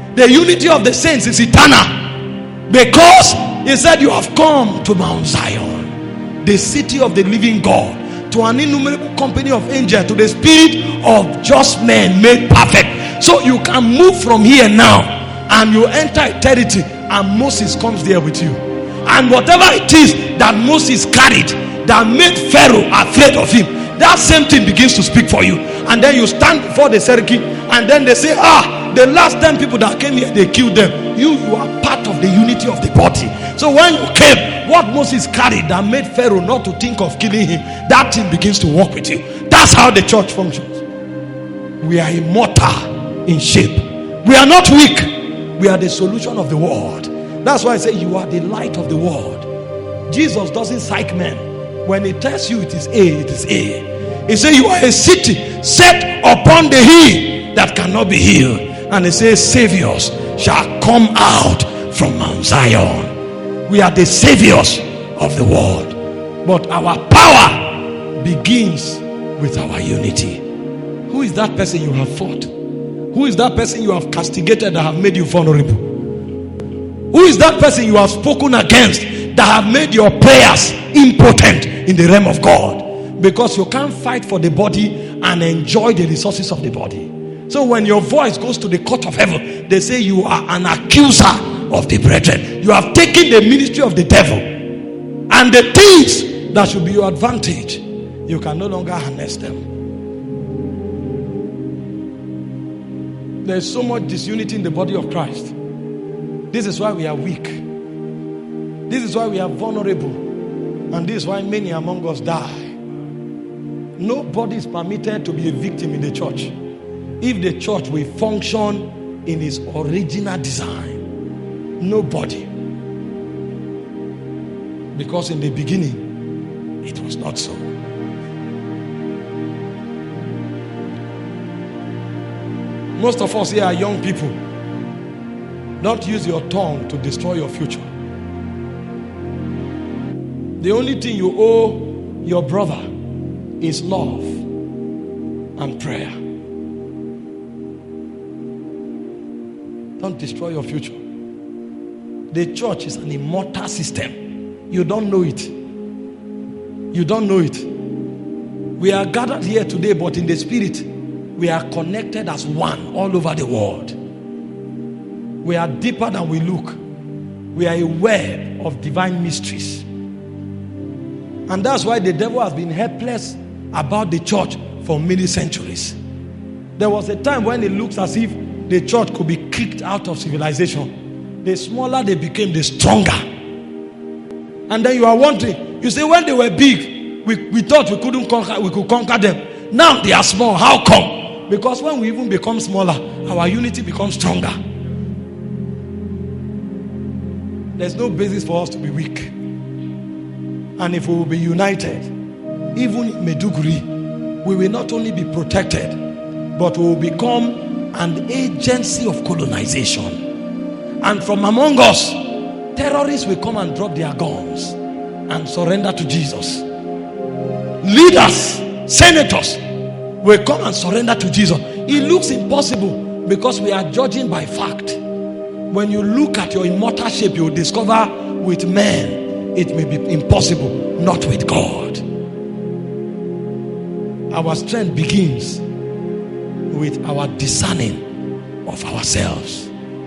The unity of the saints is eternal. Because he said, you have come to Mount Zion, the city of the living God, to an innumerable company of angels, to the spirit of just men made perfect. So you can move from here now and you enter eternity, and Moses comes there with you. And whatever it is that Moses carried that made Pharaoh afraid of him, that same thing begins to speak for you. And then you stand before the Seriki, and then they say, the last 10 people that came here, they killed them. You are part of the unity of the body. So when you came, what Moses carried that made Pharaoh not to think of killing him, that thing begins to work with you. That's how the church functions. We are immortal in shape. We are not weak. We are the solution of the world. That's why I say you are the light of the world. Jesus doesn't psych men. When he tells you it is A, it is A. He says you are a city set upon the hill that cannot be hid. And he says saviors shall come out from Mount Zion. We are the saviors of the world. But our power begins with our unity. Who is that person you have fought? Who is that person you have castigated that have made you vulnerable? Who is that person you have spoken against that have made your prayers impotent in the realm of God? Because you can't fight for the body and enjoy the resources of the body. So when your voice goes to the court of heaven, they say you are an accuser of the brethren. You have taken the ministry of the devil, and the things that should be your advantage, you can no longer harness them. There is so much disunity in the body of Christ. This is why we are weak. This is why we are vulnerable. And this is why many among us die. Nobody is permitted to be a victim in the church. If the church will function in its original design, nobody. Because in the beginning, it was not so. Most of us here are young people. Don't use your tongue to destroy your future. The only thing you owe your brother is love and prayer. Don't destroy your future. The church is an immortal system. You don't know it. You don't know it. We are gathered here today, but in the spirit, we are connected as one all over the world. We are deeper than we look. We are aware of divine mysteries. And that's why the devil has been helpless about the church for many centuries. There was a time when it looks as if the church could be kicked out of civilization. The smaller they became, the stronger. And then you are wondering, you say when they were big, we thought we could conquer them. Now they are small. How come? Because when we even become smaller, our unity becomes stronger. There's no basis for us to be weak. And if we will be united, even in Maiduguri, we will not only be protected, but we will become an agency of colonization. And from among us, terrorists will come and drop their guns and surrender to Jesus. Leaders, senators will come and surrender to Jesus. It looks impossible because we are judging by fact. When you look at your immortal shape, you will discover with men it may be impossible, not with God. Our strength begins with our discerning of ourselves.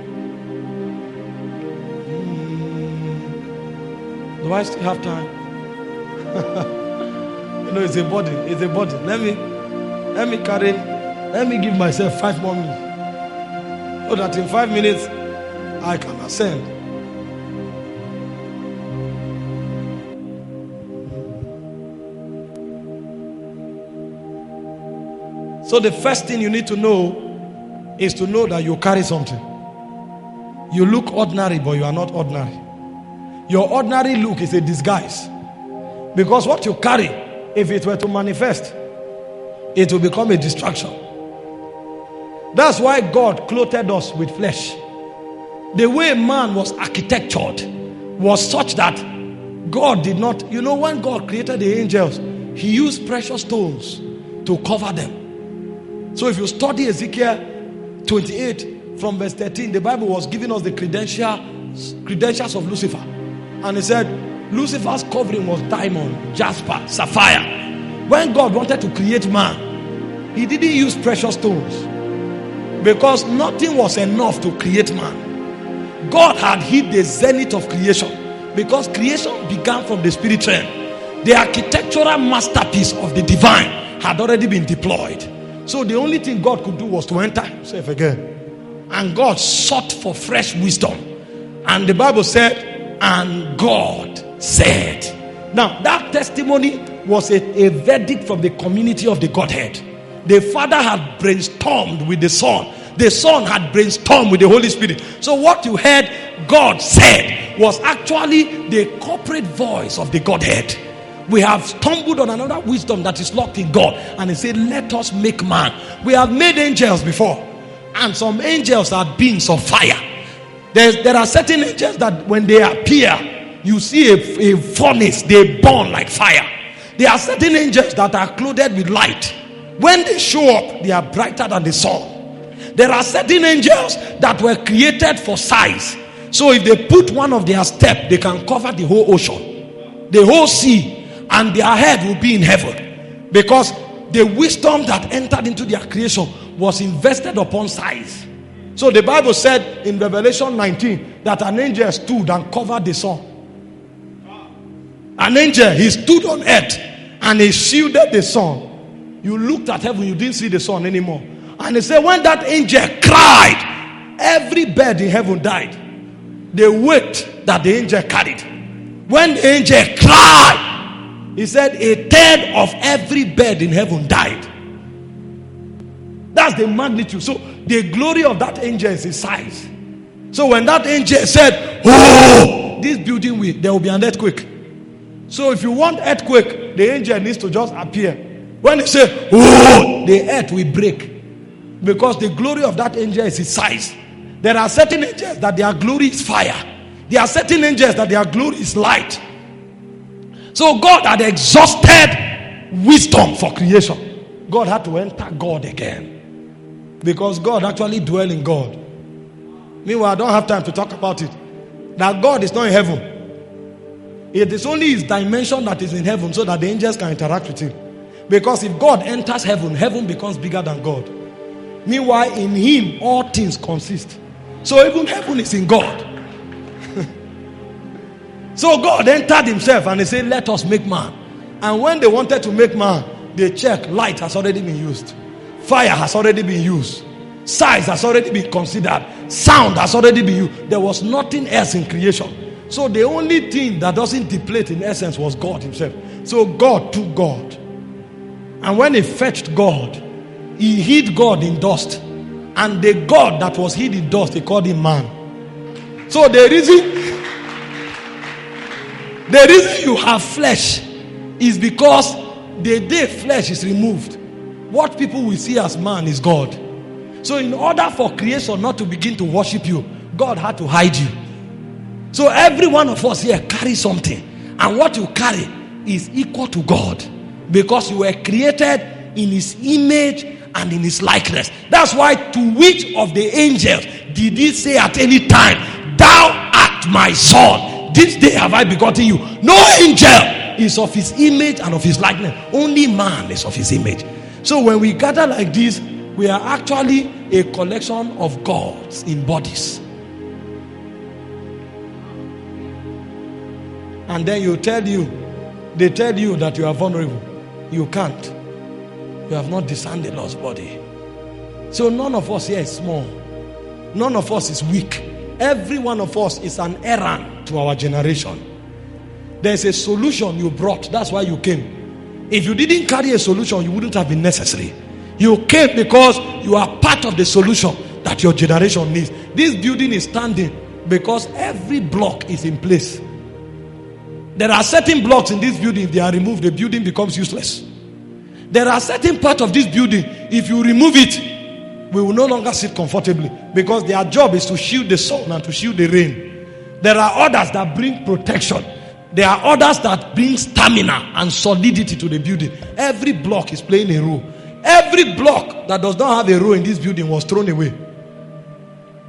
Do I still have time? It's a body. It's a body. Let me give myself 5 more minutes, so that in 5 minutes I can ascend. So the first thing you need to know is to know that you carry something. You look ordinary, but you are not ordinary. Your ordinary look is a disguise. Because what you carry, if it were to manifest, it will become a distraction. That's why God clothed us with flesh. The way man was architectured was such that God did not, when God created the angels, he used precious stones to cover them. So if you study Ezekiel 28 from verse 13, the Bible was giving us the credentials of Lucifer. And it said, Lucifer's covering was diamond, jasper, sapphire. When God wanted to create man, he didn't use precious stones, because nothing was enough to create man. God had hid the zenith of creation, because creation began from the spirit realm. The architectural masterpiece of the divine had already been deployed. So the only thing God could do was to enter himself again. And God sought for fresh wisdom. And the Bible said, and God said. Now, that testimony was a verdict from the community of the Godhead. The Father had brainstormed with the Son. The Son had brainstormed with the Holy Spirit. So what you heard God said was actually the corporate voice of the Godhead. We have stumbled on another wisdom that is locked in God. And he said, let us make man. We have made angels before. And some angels are beings of fire. There are certain angels that when they appear, you see a furnace, they burn like fire. There are certain angels that are clothed with light. When they show up, they are brighter than the sun. There are certain angels that were created for size. So if they put one of their steps, they can cover the whole ocean, the whole sea, and their head will be in heaven. Because the wisdom that entered into their creation was invested upon size. So the Bible said in Revelation 19 that an angel stood and covered the sun. An angel, he stood on earth and he shielded the sun. You looked at heaven, you didn't see the sun anymore. And he said when that angel cried, every bird in heaven died. The weight that the angel carried. When the angel cried, he said a third of every bird in heaven died. That's the magnitude. So the glory of that angel is his size. So when that angel said, oh, this building there will be an earthquake. So if you want earthquake, the angel needs to just appear. When he said, oh, the earth will break. Because the glory of that angel is his size. There are certain angels that their glory is fire. There are certain angels that their glory is light. So God had exhausted wisdom for creation. God had to enter God again. Because God actually dwells in God. Meanwhile, I don't have time to talk about it. That God is not in heaven. It is only his dimension that is in heaven so that the angels can interact with him. Because if God enters heaven, heaven becomes bigger than God. Meanwhile, in him, all things consist. So even heaven is in God. So God entered himself and he said, let us make man. And when they wanted to make man, they checked, light has already been used. Fire has already been used. Size has already been considered. Sound has already been used. There was nothing else in creation. So the only thing that doesn't deplete in essence was God himself. So God took God. And when he fetched God, he hid God in dust. And the God that was hid in dust, he called him man. So the reason you have flesh is because the day flesh is removed, what people will see as man is God. So in order for creation not to begin to worship you, God had to hide you. So every one of us here carry something. And what you carry is equal to God. Because you were created in his image and in his likeness. That's why to which of the angels did he say at any time, thou art my son, this day have I begotten you? No angel is of his image and of his likeness. Only man is of his image. So when we gather like this, we are actually a collection of gods in bodies. And then they tell you that you are vulnerable. You can't. You have not discerned the Lord's body. So none of us here is small. None of us is weak. Every one of us is an errand to our generation. There's a solution you brought. That's why you came. If you didn't carry a solution, you wouldn't have been necessary. You came because you are part of the solution that your generation needs. This building is standing because every block is in place. There are certain blocks in this building. If they are removed, the building becomes useless. There are certain parts of this building, if you remove it, we will no longer sit comfortably, because their job is to shield the sun and to shield the rain. There are others that bring protection. There are others that bring stamina and solidity to the building. Every block is playing a role. Every block that does not have a role in this building was thrown away.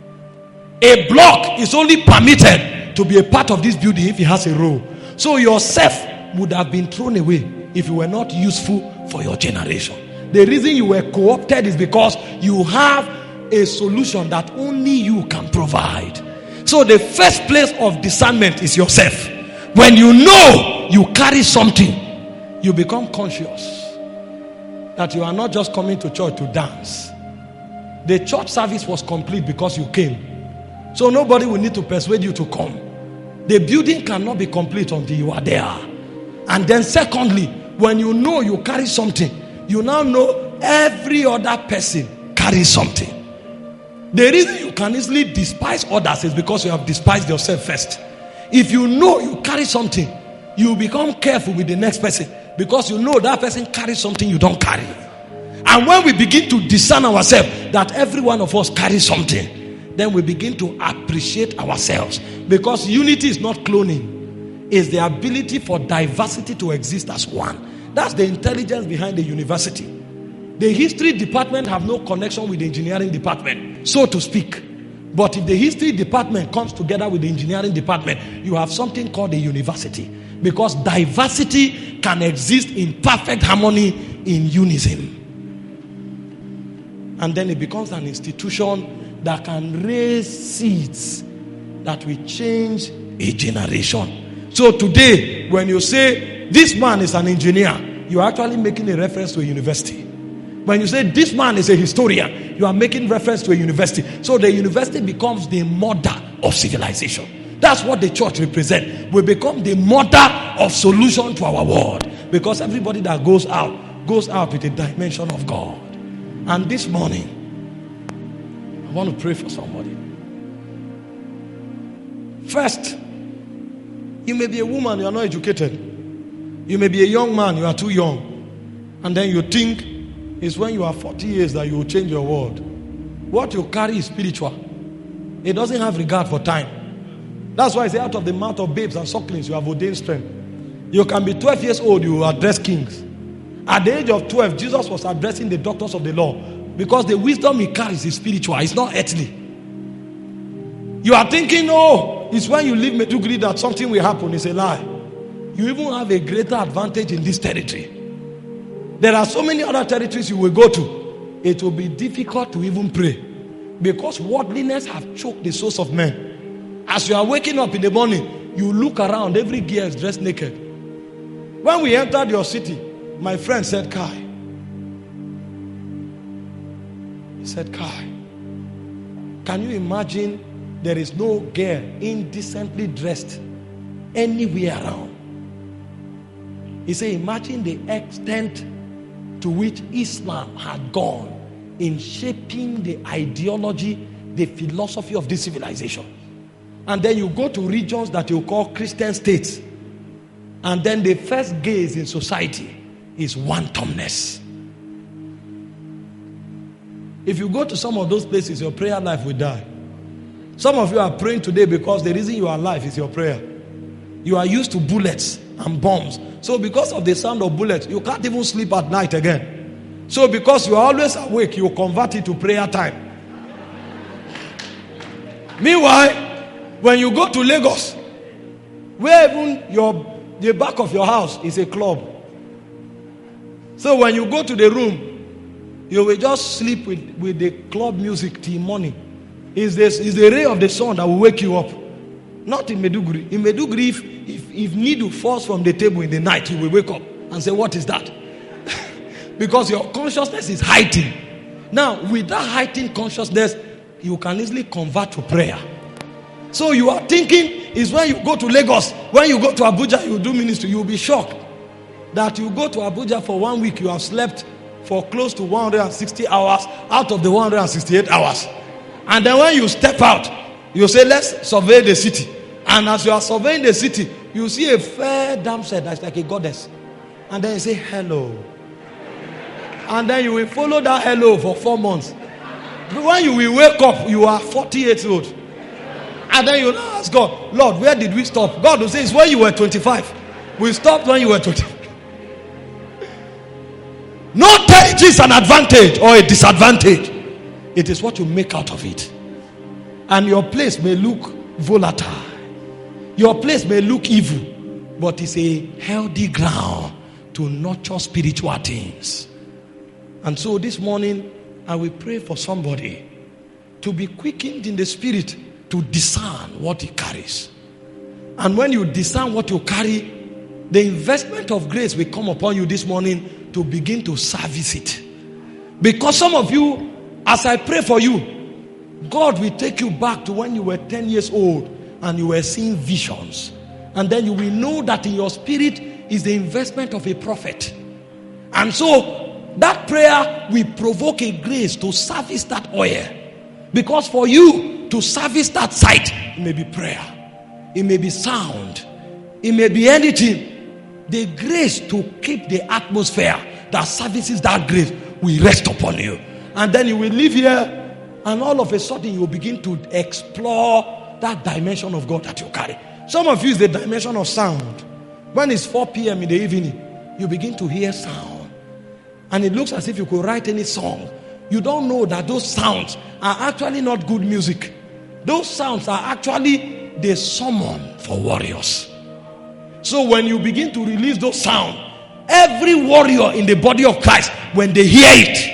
A block is only permitted to be a part of this building if it has a role. So yourself would have been thrown away if you were not useful for your generation. The reason you were co-opted is because you have a solution that only you can provide. So the first place of discernment is yourself. When you know you carry something, you become conscious that you are not just coming to church to dance. The church service was complete because you came. So nobody will need to persuade you to come. The building cannot be complete until you are there. And then secondly, when you know you carry something, you now know every other person carries something. The reason you can easily despise others is because you have despised yourself first. If you know you carry something, you become careful with the next person because you know that person carries something you don't carry. And when we begin to discern ourselves that every one of us carries something, then we begin to appreciate ourselves, because unity is not cloning. It's the ability for diversity to exist as one. That's the intelligence behind the university. The history department have no connection with the engineering department, so to speak. But if the history department comes together with the engineering department, you have something called a university, because diversity can exist in perfect harmony in unison. And then it becomes an institution that can raise seeds that will change a generation. So today, when you say this man is an engineer, you are actually making a reference to a university. When you say this man is a historian, you are making reference to a university. So the university becomes the mother of civilization. That's what the church represents. We become the mother of solution to our world, because everybody that goes out with a dimension of God. And this morning, I want to pray for somebody. First, you may be a woman, you are not educated. You may be a young man, you are too young. And then you think it's when you are 40 years that you will change your world. What you carry is spiritual. It doesn't have regard for time. That's why I say, out of the mouth of babes and sucklings you have ordained strength. You can be 12 years old, you will address kings. At the age of 12, Jesus was addressing the doctors of the law, because the wisdom he carries is spiritual, it's not earthly. You are thinking, oh, it's when you leave Meduguri that something will happen. It's a lie. You even have a greater advantage in this territory. There are so many other territories you will go to. It will be difficult to even pray, because worldliness have choked the souls of men. As you are waking up in the morning, you look around, every gear is dressed naked. When we entered your city, my friend said, Kai. He said, Kai, can you imagine there is no girl indecently dressed anywhere around? He said, imagine the extent to which Islam had gone in shaping the ideology, the philosophy of this civilization. And then you go to regions that you call Christian states, and then the first gaze in society is wantoness. If you go to some of those places, your prayer life will die. Some of you are praying today because the reason you are alive is your prayer. You are used to bullets and bombs. So because of the sound of bullets, you can't even sleep at night again. So because you are always awake, you convert it to prayer time. Meanwhile, when you go to Lagos, where even the back of your house is a club. So when you go to the room, you will just sleep with the club music till morning. It's the ray of the sun that will wake you up. Not in Meduguri. In Meduguri, if needle falls from the table in the night, you will wake up and say, what is that? Because your consciousness is heightened. Now, with that heightened consciousness, you can easily convert to prayer. So you are thinking, is when you go to Lagos, when you go to Abuja, you do ministry, you will be shocked that you go to Abuja for 1 week, you have slept for close to 160 hours out of the 168 hours. And then when you step out, you say, let's survey the city. And as you are surveying the city, you see a fair damsel that's like a goddess. And then you say, hello. And then you will follow that hello for 4 months. But when you will wake up, you are 48 years old. And then you will ask God, Lord, where did we stop? God will say, it's when you were 25. We stopped when you were 25. No territory is an advantage or a disadvantage. It is what you make out of it. And your place may look volatile. Your place may look evil. But it's a healthy ground to nurture spiritual things. And so this morning, I will pray for somebody to be quickened in the spirit to discern what he carries. And when you discern what you carry, the investment of grace will come upon you this morning to begin to service it. Because some of you, as I pray for you, God will take you back to when you were 10 years old and you were seeing visions. And then you will know that in your spirit is the investment of a prophet. And so that prayer will provoke a grace to service that oil. Because for you to service that sight, it may be prayer, it may be sound, it may be anything. The grace to keep the atmosphere that services that grace will rest upon you. And then you will live here, and all of a sudden you will begin to explore that dimension of God that you carry. Some of you is the dimension of sound. When it's 4 p.m. in the evening, you begin to hear sound. And it looks as if you could write any song. You don't know that those sounds are actually not good music. Those sounds are actually the summon for warriors. So when you begin to release those sounds, every warrior in the body of Christ, when they hear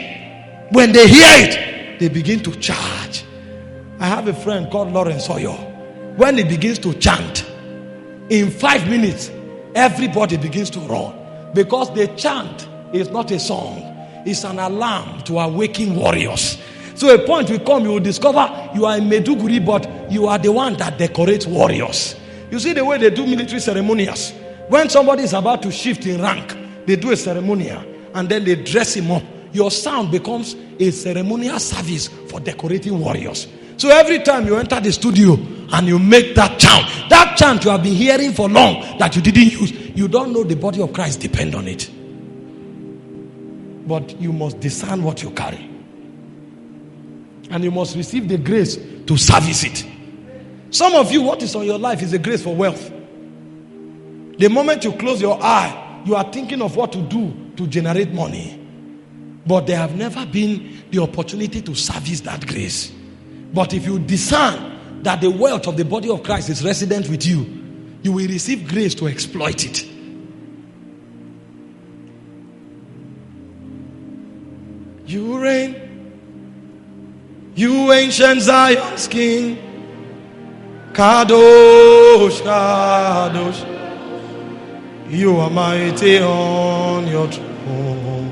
it, they begin to charge. I have a friend called Lawrence Oyo. When he begins to chant, in 5 minutes, everybody begins to run. Because the chant is not a song, it's an alarm to awaken warriors. So a point will come, you will discover you are in Meduguri, but you are the one that decorates warriors. You see the way they do military ceremonials. When somebody is about to shift in rank, they do a ceremonial and then they dress him up. Your sound becomes a ceremonial service for decorating warriors. So every time you enter the studio and you make that chant you have been hearing for long that you didn't use, you don't know the body of Christ depend on it. But you must discern what you carry. And you must receive the grace to service it. Some of you, what is on your life is a grace for wealth. The moment you close your eye, you are thinking of what to do to generate money. But there have never been the opportunity to service that grace. But if you discern that the wealth of the body of Christ is resident with you, you will receive grace to exploit it. You reign, you ancient Zion's King. Kadosh, Kadosh, you are mighty on your throne.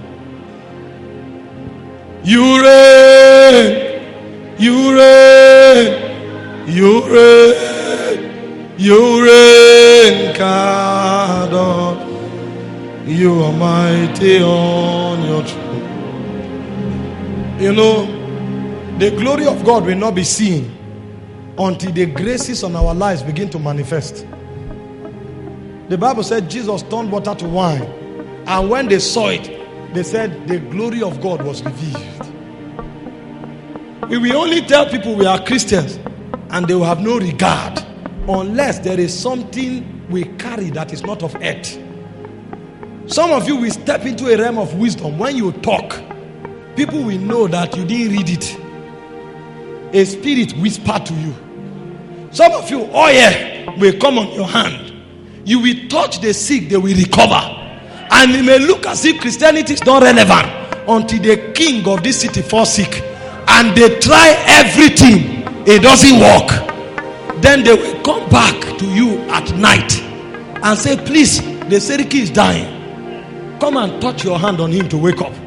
You reign, you reign, you reign, you reign, Kadosh, you are mighty on your throne. You know, the glory of God will not be seen until the graces on our lives begin to manifest. The Bible said Jesus turned water to wine, and when they saw it, they said the glory of God was revealed. We will only tell people we are Christians and they will have no regard unless there is something we carry that is not of earth. Some of you will step into a realm of wisdom. When you talk, people will know that you didn't read it. A spirit whispered to you. Some of you, oil will come on your hand. You will touch the sick, they will recover. And it may look as if Christianity is not relevant until the king of this city falls sick. And they try everything, it doesn't work. Then they will come back to you at night and say, please, the Seriki is dying. Come and touch your hand on him to wake up.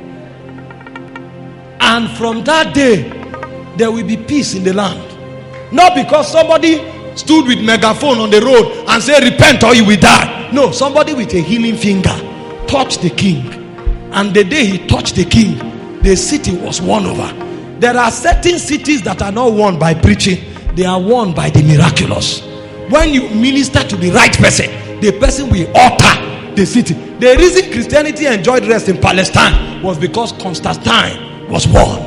And from that day, there will be peace in the land. Not because somebody stood with megaphone on the road and said, repent or you will die. No, somebody with a healing finger touched the king. And the day he touched the king, the city was won over. There are certain cities that are not won by preaching. They are won by the miraculous. When you minister to the right person, the person will alter the city. The reason Christianity enjoyed rest in Palestine was because Constantine was born.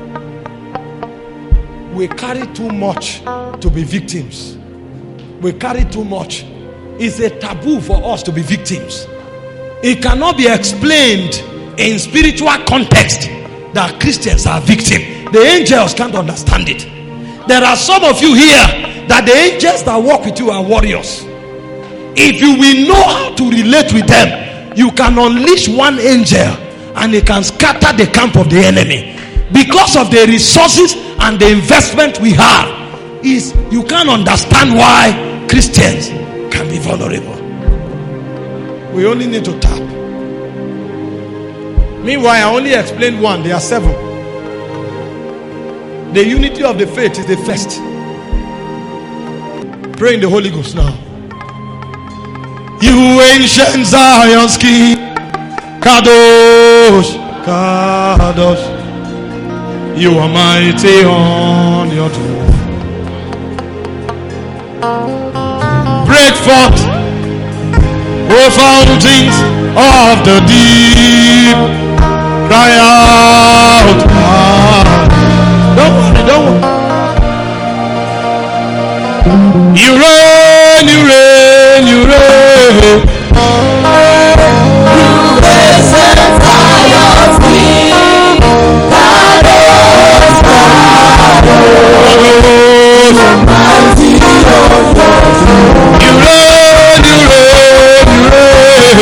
We carry too much to be victims. We carry too much. It's a taboo for us to be victims. It cannot be explained in spiritual context that Christians are victims. The angels can't understand it. There are some of you here that the angels that walk with you are warriors. If you will know how to relate with them, you can unleash one angel and it can scatter the camp of the enemy. Because of the resources and the investment we have, is you can't understand why Christians can be vulnerable. We only need to tap. Meanwhile, I only explained one. There are 7. The unity of the faith is the first. Pray in the Holy Ghost now. You ancient Zion's King, Kadosh, Kadosh, you are mighty on your throne. Break forth, O fountains of the deep, cry out. Don't worry. You reign, you reign, you reign. You reign, Zion's King, Kadosh, Kadosh, mighty on your throne. You reign, you reign, you reign.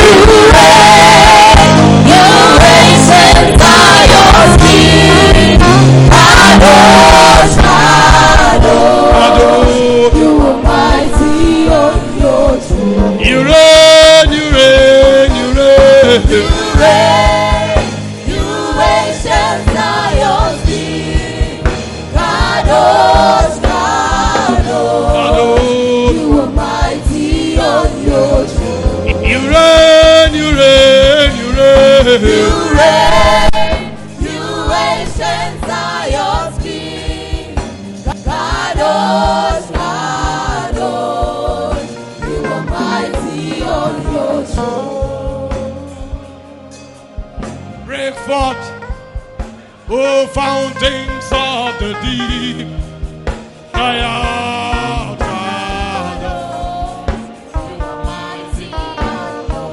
You reign, Zion's King, Kadosh, Kadosh. You are mighty on your throne. You reign, you reign, you reign. You reign, you ancient Zion's King, Kadosh, Kadosh. You are mighty on your throne. You reign, you reign, you reign. You reign, you ancient Zion's King, Kadosh, Kadosh. You are mighty on your throne. Break forth, O fountains of the deep, cry out, Kadosh. You are mighty on your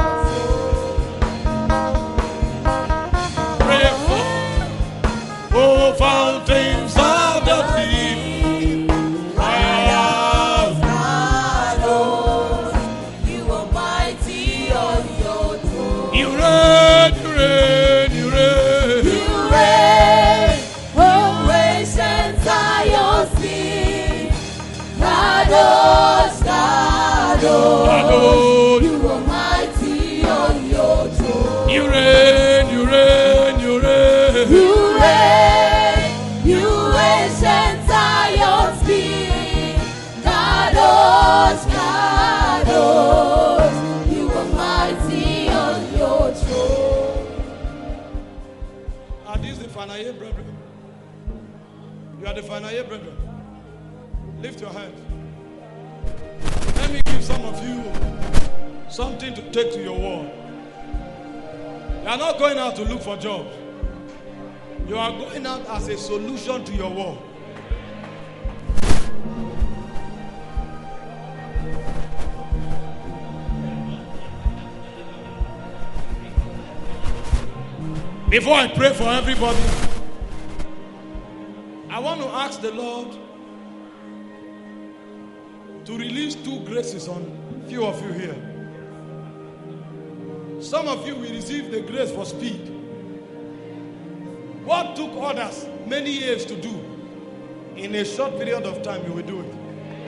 throne. Break forth, O fountains of the deep, cry out, Kadosh. You are mighty on your throne. You reign, you reign, you reign. You reign, O ancient Zion's King, Kadosh, Kadosh. You are mighty on your throne. You reign, you reign, you reign. You reign, you ancient Zion's King, Kadosh, Kadosh. You are mighty on your throne. Are these the Fanaye brethren? You are the Fanaye brethren. Lift your hands. Let me give some of you something to take to your wall. You are not going out to look for jobs. You are going out as a solution to your war. Before I pray for everybody, I want to ask the Lord to release 2 graces on few of you here. Some of you will receive the grace for speed. What took others many years to do, in a short period of time you will do it.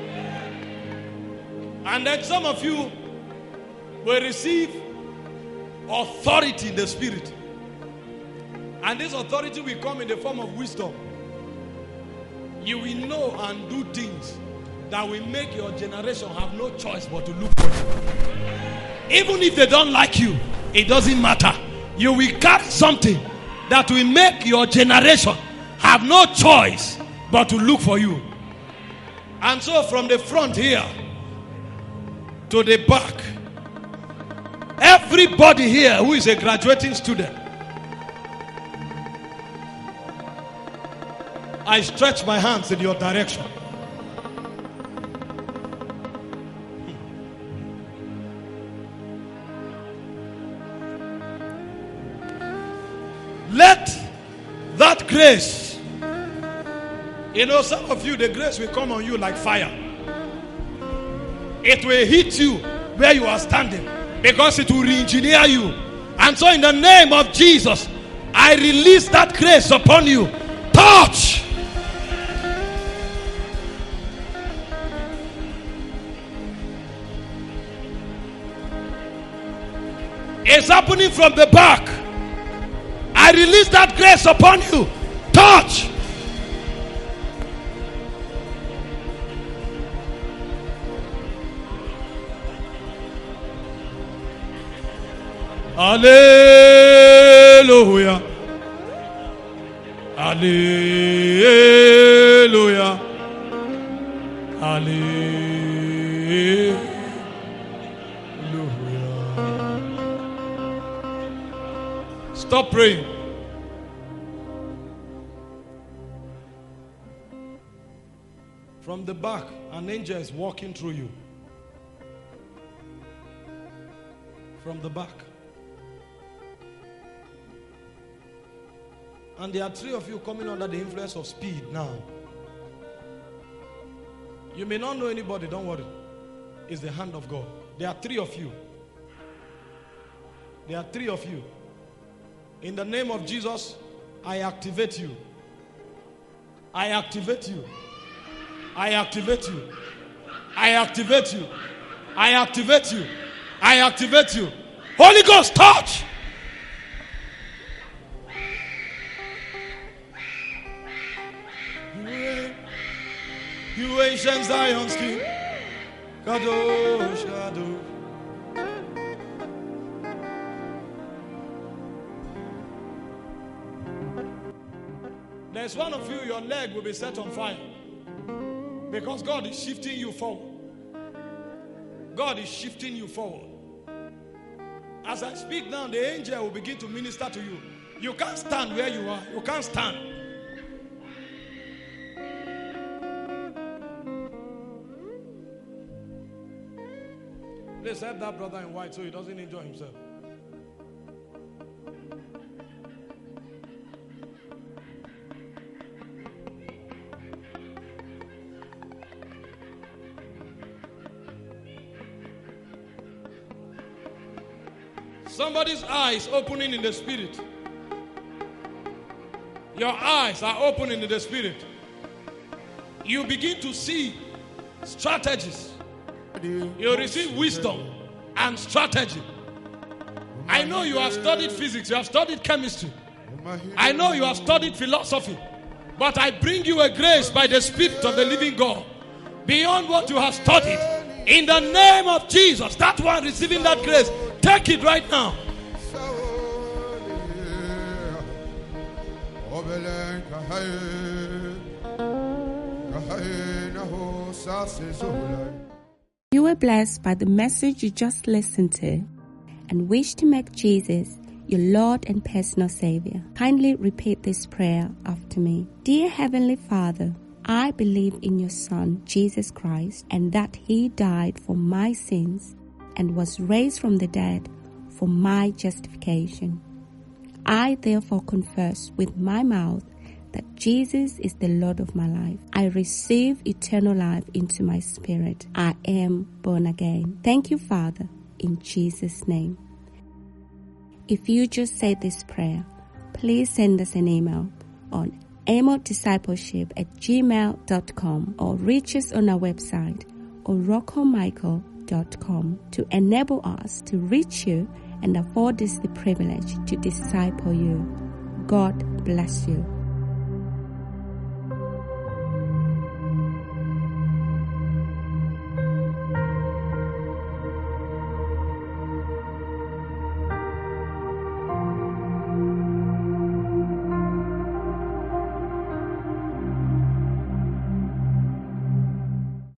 And then some of you will receive authority in the spirit. And this authority will come in the form of wisdom. You will know and do things that will make your generation have no choice but to look for you. Even if they don't like you, it doesn't matter. You will carry something that will make your generation have no choice but to look for you. And so from the front here to the back, everybody here who is a graduating student, I stretch my hands in your direction. Let that grace You know, some of you, the grace will come on you like fire. It will hit you where you are standing because it will re-engineer you. And so in the name of Jesus, I release that grace upon you. Touch. It's happening from the back. I release that grace upon you. Touch. Hallelujah. Hallelujah. Hallelujah. Stop praying. From the back, an angel is walking through you. From the back. And there are 3 of you coming under the influence of speed now. You may not know anybody, don't worry. It's the hand of God. There are 3 of you. There are 3 of you. In the name of Jesus, I activate you. I activate you. I activate you. I activate you. I activate you. I activate you. Holy Ghost, touch. You ancient Zion's King. Kadosh, Kadosh. There's one of you, your leg will be set on fire. Because God is shifting you forward. God is shifting you forward. As I speak now, the angel will begin to minister to you. You can't stand where you are. You can't stand. Please help that brother in white so he doesn't enjoy himself. Somebody's eyes opening in the spirit. Your eyes are opening in the spirit. You begin to see strategies. You receive wisdom and strategy. I know you have studied physics, you have studied chemistry. I know you have studied philosophy. But I bring you a grace by the Spirit of the living God beyond what you have studied. In the name of Jesus, that one receiving that grace, take it right now. You were blessed by the message you just listened to and wish to make Jesus your Lord and personal Savior. Kindly repeat this prayer after me. Dear Heavenly Father, I believe in your Son, Jesus Christ, and that He died for my sins and was raised from the dead for my justification. I therefore confess with my mouth that Jesus is the Lord of my life. I receive eternal life into my spirit. I am born again. Thank you, Father, in Jesus' name. If you just said this prayer, please send us an email on amodiscipleship@gmail.com or reach us on our website oroccomichael.com to enable us to reach you and afford us the privilege to disciple you. God bless you.